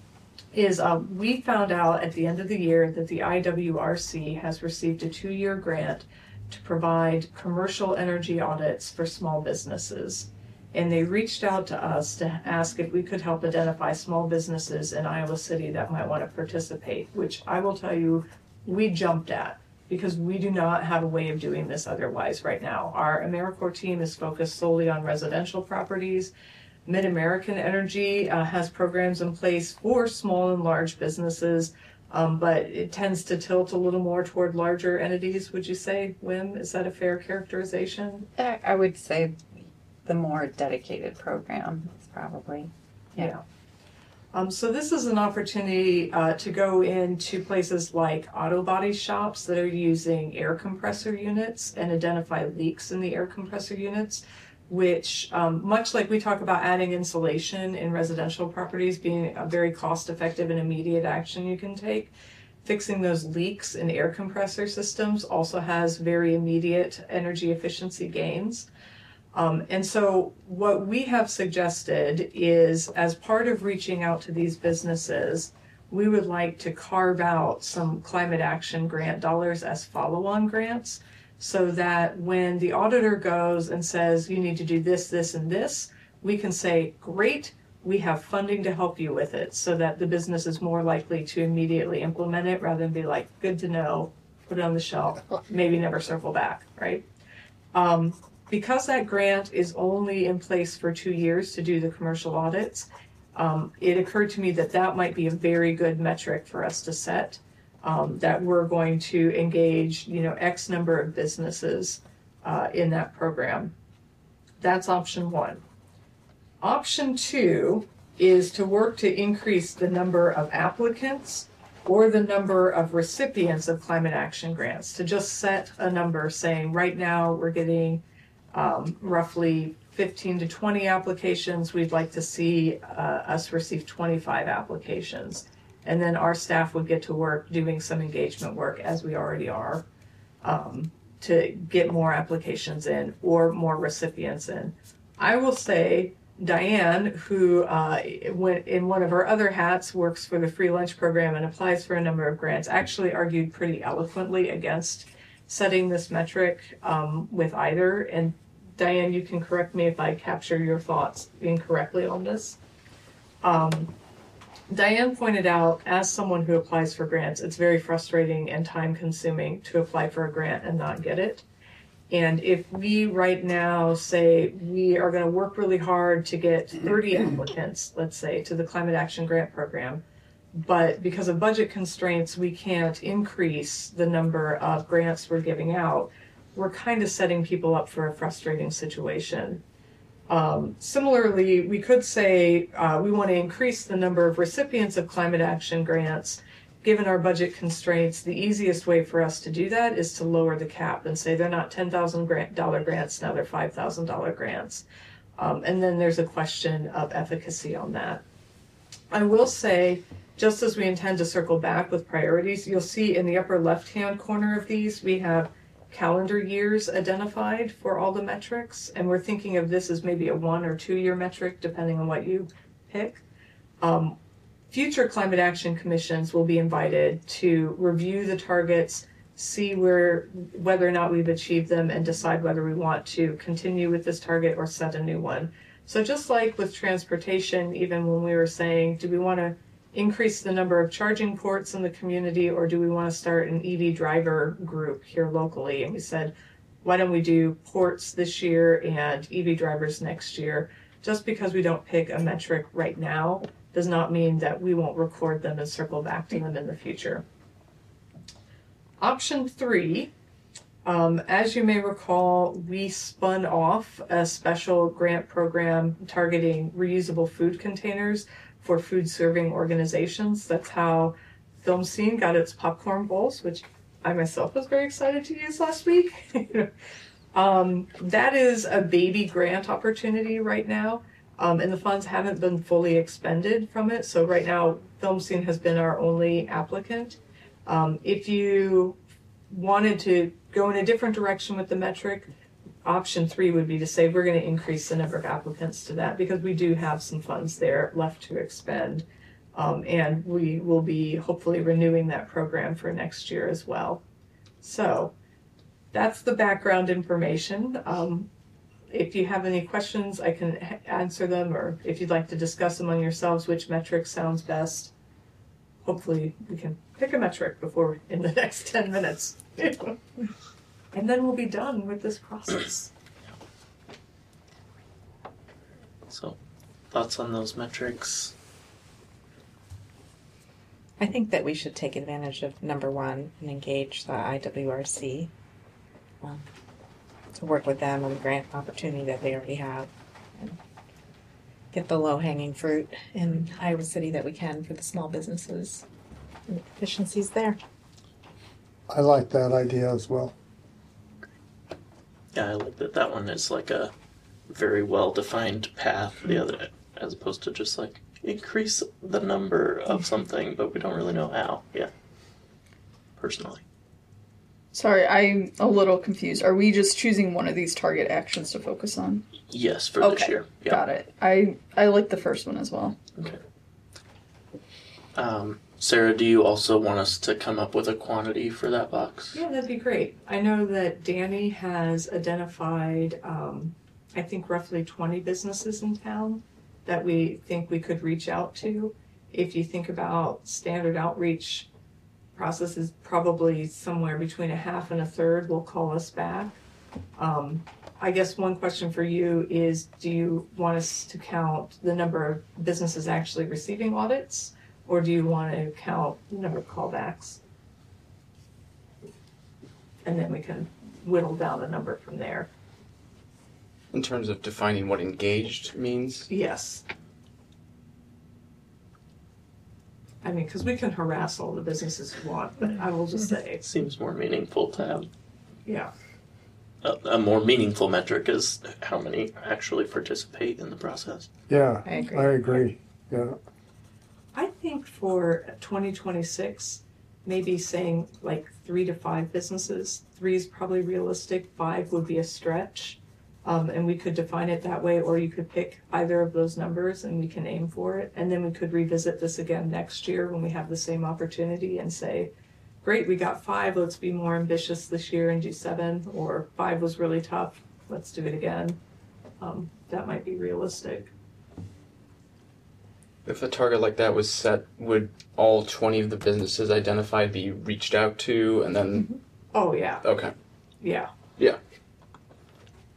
is uh, we found out at the end of the year that the I W R C has received a two-year grant to provide commercial energy audits for small businesses. And they reached out to us to ask if we could help identify small businesses in Iowa City that might want to participate, which I will tell you, we jumped at because we do not have a way of doing this otherwise right now. Our AmeriCorps team is focused solely on residential properties. Mid-American Energy uh, has programs in place for small and large businesses, um, but it tends to tilt a little more toward larger entities, would you say, Wim? Is that a fair characterization? I I would say the more dedicated program is probably, yeah. Yeah. Um, so this is an opportunity uh, to go into places like auto body shops that are using air compressor units and identify leaks in the air compressor units, which um, much like we talk about adding insulation in residential properties being a very cost-effective and immediate action you can take, fixing those leaks in air compressor systems also has very immediate energy efficiency gains. Um, and so what we have suggested is, as part of reaching out to these businesses, we would like to carve out some climate action grant dollars as follow-on grants, so that when the auditor goes and says, you need to do this, this, and this, we can say, great, we have funding to help you with it, so that the business is more likely to immediately implement it rather than be like, good to know, put it on the shelf, maybe never circle back, right? Um, Because that grant is only in place for two years to do the commercial audits, um, it occurred to me that that might be a very good metric for us to set, um, that we're going to engage, you know, X number of businesses uh, in that program. That's option one. Option two is to work to increase the number of applicants or the number of recipients of climate action grants, to just set a number saying right now we're getting Um, roughly fifteen to twenty applications. We'd like to see uh, us receive twenty-five applications. And then our staff would get to work doing some engagement work, as we already are, um, to get more applications in or more recipients in. I will say Diane, who uh, went in one of her other hats, works for the free lunch program and applies for a number of grants, actually argued pretty eloquently against setting this metric um, with either. And Diane, you can correct me if I capture your thoughts incorrectly on this. Um, Diane pointed out, as someone who applies for grants, it's very frustrating and time consuming to apply for a grant and not get it. And if we right now say we are going to work really hard to get thirty applicants, let's say, to the Climate Action Grant Program, but because of budget constraints, we can't increase the number of grants we're giving out, we're kind of setting people up for a frustrating situation. Um, similarly, we could say uh, we want to increase the number of recipients of climate action grants. Given our budget constraints, the easiest way for us to do that is to lower the cap and say they're not ten thousand dollars grants, now they're five thousand dollars grants. Um, and then there's a question of efficacy on that. I will say, just as we intend to circle back with priorities, you'll see in the upper left-hand corner of these, we have calendar years identified for all the metrics, and we're thinking of this as maybe a one or two year metric, depending on what you pick. Um, future climate action commissions will be invited to review the targets, see where whether or not we've achieved them, and decide whether we want to continue with this target or set a new one. So just like with transportation, even when we were saying, do we want to increase the number of charging ports in the community, or do we want to start an E V driver group here locally? And we said, why don't we do ports this year and E V drivers next year? Just because we don't pick a metric right now does not mean that we won't record them and circle back to them in the future. Option three, um, as you may recall, we spun off a special grant program targeting reusable food containers for food serving organizations. That's how Film Scene got its popcorn bowls, which I myself was very excited to use last week. um, that is a baby grant opportunity right now, um, and the funds haven't been fully expended from it. So right now, Film Scene has been our only applicant. Um, if you wanted to go in a different direction with the metric, option three would be to say we're going to increase the number of applicants to that, because we do have some funds there left to expend. Um, and we will be hopefully renewing that program for next year as well. So that's the background information. Um, if you have any questions, I can h- answer them, or if you'd like to discuss among yourselves which metric sounds best, hopefully we can pick a metric before in the next ten minutes. And then we'll be done with this process. So, thoughts on those metrics? I think that we should take advantage of number one and engage the I W R C um, to work with them on the grant opportunity that they already have, and get the low-hanging fruit in Iowa City that we can for the small businesses and efficiencies there. I like that idea as well. Yeah, I like that that one is like a very well-defined path, the other, as opposed to just like increase the number of something, but we don't really know how. Yeah, personally. Sorry, I'm a little confused. Are we just choosing one of these target actions to focus on? Yes, for okay. this year. Yeah. Got it. I, I like the first one as well. Okay. Um, Sarah, do you also want us to come up with a quantity for that box? Yeah, that'd be great. I know that Danny has identified, um, I think, roughly twenty businesses in town that we think we could reach out to. If you think about standard outreach processes, probably somewhere between a half and a third will call us back. Um, I guess one question for you is, do you want us to count the number of businesses actually receiving audits, or do you want to count the number of callbacks? And then we can whittle down the number from there. In terms of defining what engaged means? Yes. I mean, because we can harass all the businesses we want, but I will just say. It seems more meaningful to have. Yeah. A, a more meaningful metric is how many actually participate in the process. Yeah, I agree. I agree. Yeah. I think for twenty twenty-six, maybe saying like three to five businesses. Three is probably realistic. Five would be a stretch. Um, and we could define it that way, or you could pick either of those numbers and we can aim for it. And then we could revisit this again next year when we have the same opportunity and say, great, we got five, let's be more ambitious this year and do seven, or five was really tough, let's do it again. Um, that might be realistic. If a target like that was set, would all twenty of the businesses identified be reached out to and then... Oh, yeah. Okay. Yeah. Yeah.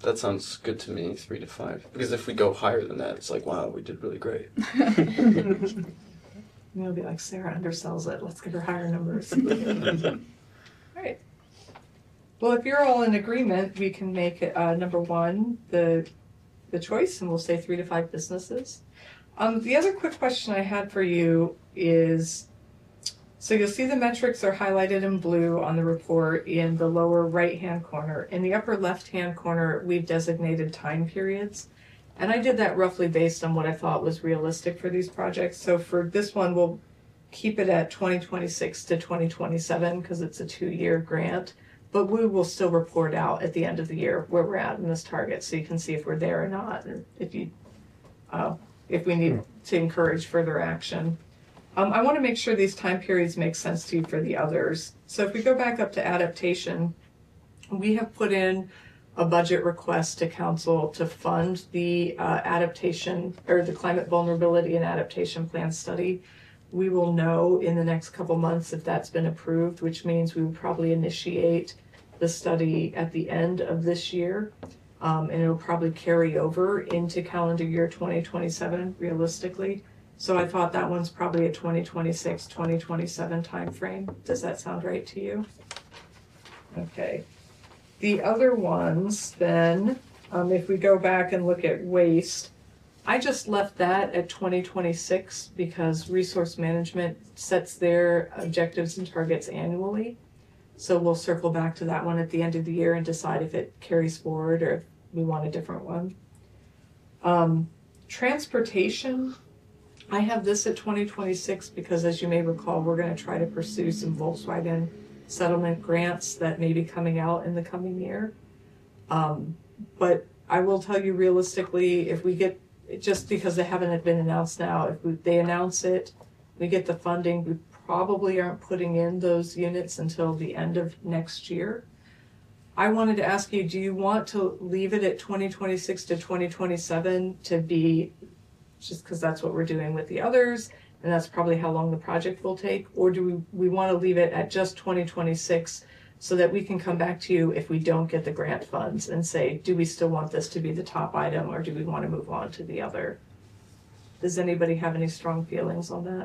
that sounds good to me, three to five. Because if we go higher than that, it's like, wow, we did really great. You'll be like, Sarah undersells it. Let's give her higher numbers. All right. Well, if you're all in agreement, we can make uh, number one the the choice, and we'll say three to five businesses. Um, the other quick question I had for you is, so you'll see the metrics are highlighted in blue on the report in the lower right-hand corner. In the upper left-hand corner, we've designated time periods. And I did that roughly based on what I thought was realistic for these projects. So for this one, we'll keep it at twenty twenty-six to twenty twenty-seven because it's a two-year grant. But we will still report out at the end of the year where we're at in this target, so you can see if we're there or not, and if you, uh, if we need to encourage further action. Um, I want to make sure these time periods make sense to you for the others. So if we go back up to adaptation, we have put in a budget request to council to fund the uh, adaptation or the climate vulnerability and adaptation plan study. We will know in the next couple months if that's been approved, which means we would probably initiate the study at the end of this year. Um, and it'll probably carry over into calendar year twenty twenty-seven realistically. So I thought that one's probably a twenty twenty-six, twenty twenty-seven timeframe. Does that sound right to you? Okay. The other ones then, um, if we go back and look at waste, I just left that at twenty twenty-six because resource management sets their objectives and targets annually. So we'll circle back to that one at the end of the year and decide if it carries forward or if we want a different one. Um, transportation, I have this at twenty twenty-six because, as you may recall, we're going to try to pursue some Volkswagen settlement grants that may be coming out in the coming year. Um, but I will tell you realistically, if we get, just because they haven't been announced now, if we, they announce it, we get the funding, we probably aren't putting in those units until the end of next year. I wanted to ask you, do you want to leave it at twenty twenty-six to twenty twenty-seven to be, just because that's what we're doing with the others, and that's probably how long the project will take, or do we, we want to leave it at just twenty twenty-six so that we can come back to you if we don't get the grant funds and say, do we still want this to be the top item, or do we want to move on to the other? Does anybody have any strong feelings on that?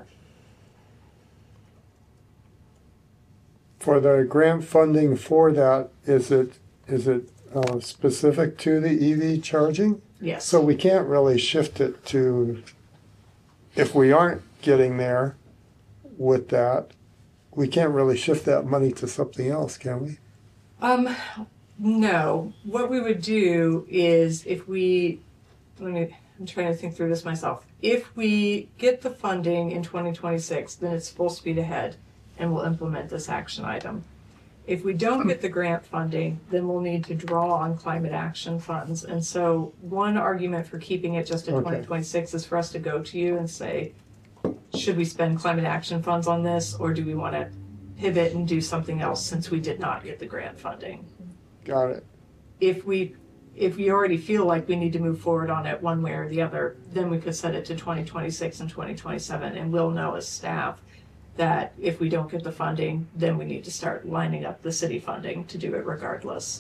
For the grant funding for that, is it is it uh, specific to the E V charging? Yes. So we can't really shift it to, if we aren't getting there with that, we can't really shift that money to something else, can we? Um, no. What we would do is if we, let me, I'm trying to think through this myself. If we get the funding in twenty twenty-six, then it's full speed ahead and we'll implement this action item. If we don't get the grant funding, then we'll need to draw on climate action funds. And so one argument for keeping it just at Okay. twenty twenty-six is for us to go to you and say, should we spend climate action funds on this, or do we want to pivot and do something else since we did not get the grant funding? Got it. If we if we already feel like we need to move forward on it one way or the other, then we could set it to twenty twenty-six and twenty twenty-seven, and we'll know as staff that if we don't get the funding, then we need to start lining up the city funding to do it regardless.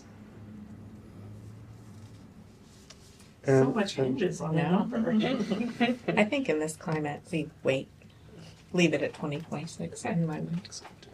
so And- much hinges on that No. number. I think in this climate, we wait, leave it at twenty twenty-six in my mind.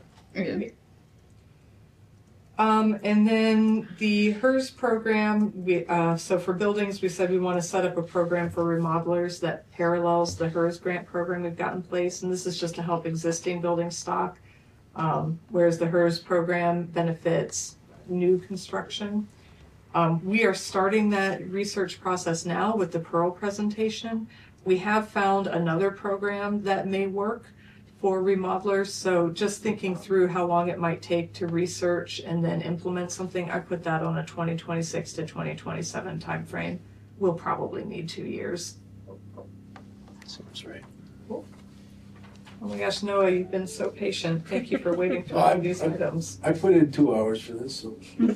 Um, and then the HERS program, we, uh, so for buildings, we said we want to set up a program for remodelers that parallels the HERS grant program we've got in place. And this is just to help existing building stock, um, whereas the HERS program benefits new construction. Um, we are starting that research process now with the Pearl presentation. We have found another program that may work for remodelers, so just thinking through how long it might take to research and then implement something, I put that on a twenty twenty-six to twenty twenty-seven timeframe. We'll probably need two years. Seems right. Cool. Oh my gosh, Noah, you've been so patient. Thank you for waiting through all these items. I put in two hours for this, so.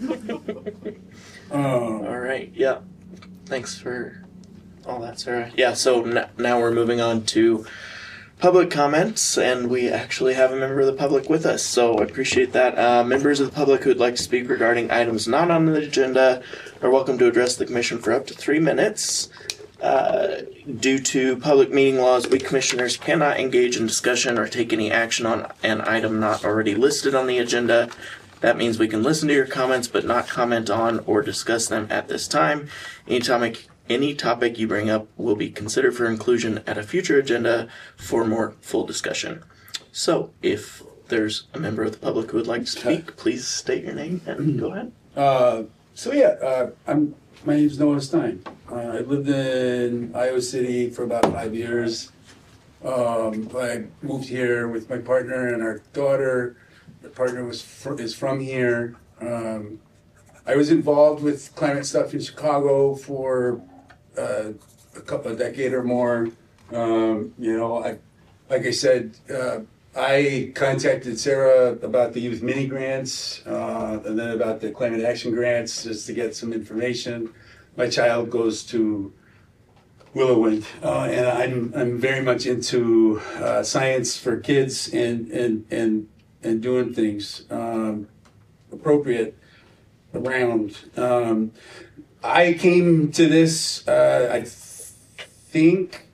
Um, All right. Yeah. Thanks for all that, Sarah. Yeah. So n- now we're moving on to public comments, and we actually have a member of the public with us, so I appreciate that. Uh, members of the public who would like to speak regarding items not on the agenda are welcome to address the commission for up to three minutes. Uh, due to public meeting laws, we commissioners cannot engage in discussion or take any action on an item not already listed on the agenda. That means we can listen to your comments but not comment on or discuss them at this time. Any topic, any topic you bring up will be considered for inclusion at a future agenda for more full discussion. So if there's a member of the public who would like to speak, please state your name and go ahead. Uh, so yeah, uh, I'm. My name's Noah Stein. Uh, I lived in Iowa City for about five years. Um, I moved here with my partner and our daughter. My partner was fr- is from here. Um, I was involved with climate stuff in Chicago for uh, a couple of decade or more. Um, you know, I, like I said, uh, I contacted Sarah about the youth mini grants uh, and then about the climate action grants just to get some information. My child goes to Willowwind, uh, and I'm I'm very much into uh, science for kids and and and and doing things um, appropriate around. Um, I came to this, uh, I think,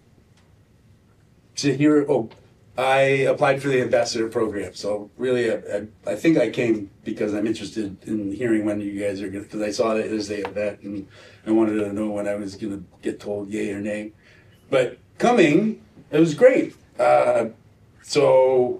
to hear. Oh. I applied for the ambassador program, so really, I, I, I think I came because I'm interested in hearing when you guys are going. Because I saw that as the event, and I wanted to know when I was going to get told yay or nay. But coming, it was great. Uh, so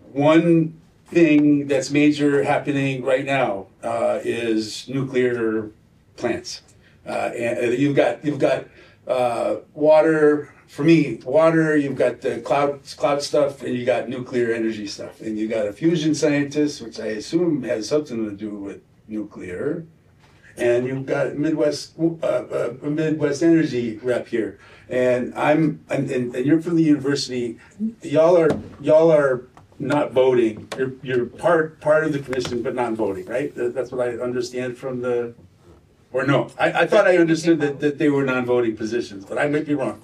one thing that's major happening right now uh, is nuclear plants, uh, and you've got you've got uh, water. For me, water, you've got the cloud cloud stuff, and you got nuclear energy stuff. And you got a fusion scientist, which I assume has something to do with nuclear. And you've got Midwest uh, uh, Midwest energy rep here. And I'm and, and, and you're from the university. Y'all are y'all are not voting. You're you're part part of the commission, but not voting, right? That's what I understand from the or no. I, I thought I understood that, that they were non-voting positions, but I might be wrong.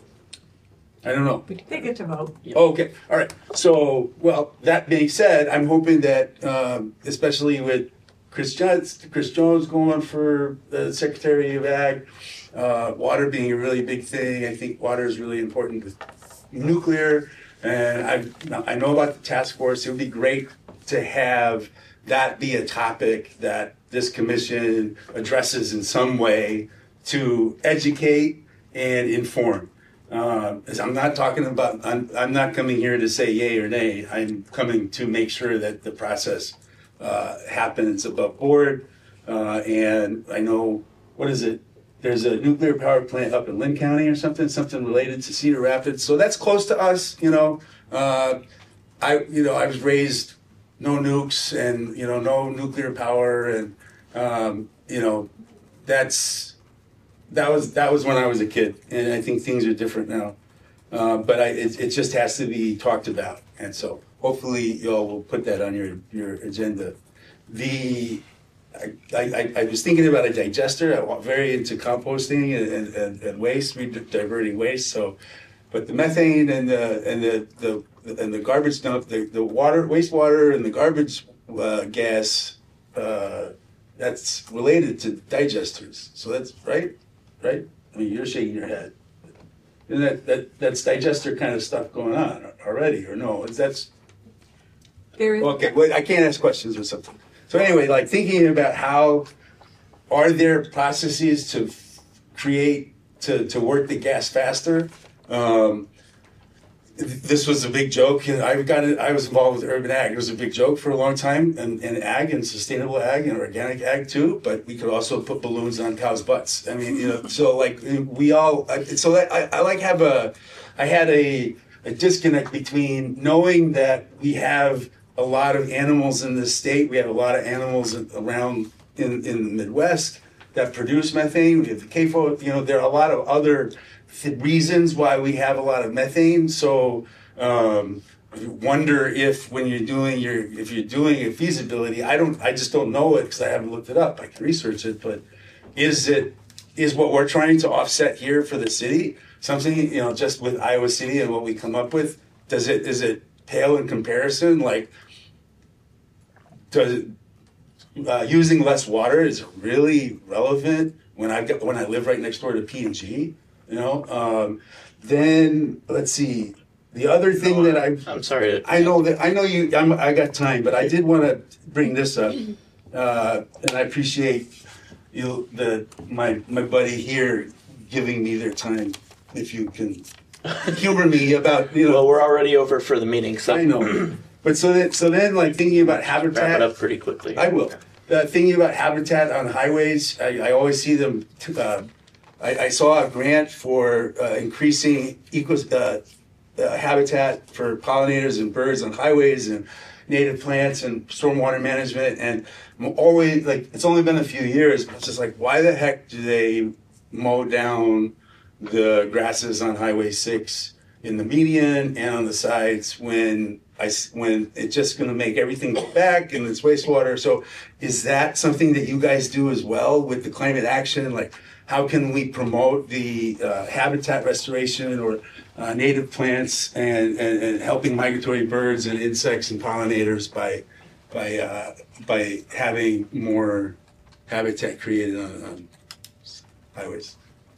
I don't know. They get to vote. Oh, okay. All right. So, well, that being said, I'm hoping that, um, especially with Chris Jones, Chris Jones going for the Secretary of Ag, uh, water being a really big thing. I think water is really important with nuclear. And I, I know about the task force. It would be great to have that be a topic that this commission addresses in some way to educate and inform. Uh, I'm not talking about, I'm, I'm not coming here to say yay or nay. I'm coming to make sure that the process uh, happens above board. Uh, and I know, what is it? There's a nuclear power plant up in Lynn County or something, something related to Cedar Rapids. So that's close to us, you know. Uh, I, you know, I was raised no nukes and, you know, no nuclear power. And, um, you know, that's, That was that was when I was a kid, and I think things are different now. Uh, but I, it, it just has to be talked about, and so hopefully y'all will put that on your, your agenda. The I, I, I was thinking about a digester. I'm very into composting and, and, and waste, diverting waste. So, but the methane and the and the, the and the garbage dump, the, the water, wastewater, and the garbage uh, gas, uh, that's related to digesters. So that's right. Right? I mean, you're shaking your head. Isn't that, that that's digester kind of stuff going on already, or no? Is that's there is okay? Well, I can't ask questions or something. So anyway, like thinking about how are there processes to f- create to to work the gas faster? Um, this was a big joke. I got it. I was involved with urban ag. It was a big joke for a long time, and, and ag and sustainable ag and organic ag too. But we could also put balloons on cows' butts. I mean, you know, so like we all. So that, I, I like have a. I had a, a disconnect between knowing that we have a lot of animals in this state. We have a lot of animals around in in the Midwest that produce methane. We have the C A F O. You know, there are a lot of other reasons why we have a lot of methane. So um, wonder if when you're doing your if you're doing a feasibility, I don't I just don't know it because I haven't looked it up. I can research it, but is it is what we're trying to offset here for the city something, you know, just with Iowa City and what we come up with, does it is it pale in comparison? Like, does it, uh, using less water is really relevant when I got when I live right next door to P and G? You know, um, then let's see. The other thing that I I'm sorry. I know that I know you. I'm, I got time, but I did want to bring this up, uh, and I appreciate you the my my buddy here giving me their time. If you can humor me about you know. Well, we're already over for the meeting, so I know. But so then, so then, like thinking about habitat. Wrap it up pretty quickly. I will. Uh, thinking about habitat on highways, I, I always see them. Uh, I, I saw a grant for uh, increasing eco uh, uh, habitat for pollinators and birds on highways and native plants and stormwater management. And I'm always like, it's only been a few years, but it's just like, why the heck do they mow down the grasses on Highway six in the median and on the sides when I, when it's just going to make everything go back and it's wastewater. So is that something that you guys do as well with the climate action? Like, how can we promote the uh, habitat restoration or uh, native plants and, and, and helping migratory birds and insects and pollinators by by uh, by having more habitat created on, on highways?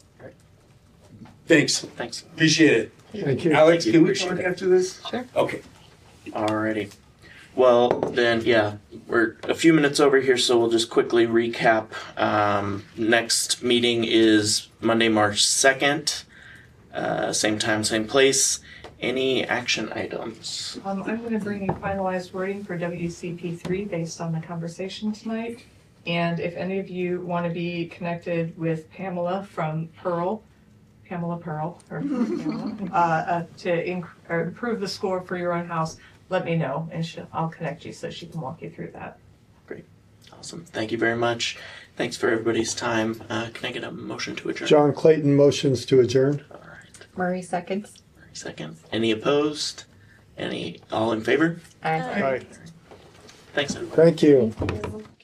Thanks. Thanks. Appreciate it. Thank you. Alex, Thank you. can we Appreciate talk it. after this? Sure. Okay. Alrighty. Well, then, yeah, we're a few minutes over here, so we'll just quickly recap. Um, next meeting is Monday, March second. Uh, same time, same place. Any action items? Um, I'm going to bring you finalized wording for W C P three based on the conversation tonight. And if any of you want to be connected with Pamela from Pearl, Pamela Pearl, or Pamela, uh, uh, to inc- or improve the score for your own house, let me know, and she'll, I'll connect you so she can walk you through that. Great. Awesome. Thank you very much. Thanks for everybody's time. Uh, can I get a motion to adjourn? John Clayton motions to adjourn. Murray seconds. Murray second. Any opposed? Any, all in favor? Aye. Aye. Thanks, everybody. Thank you. Thank you.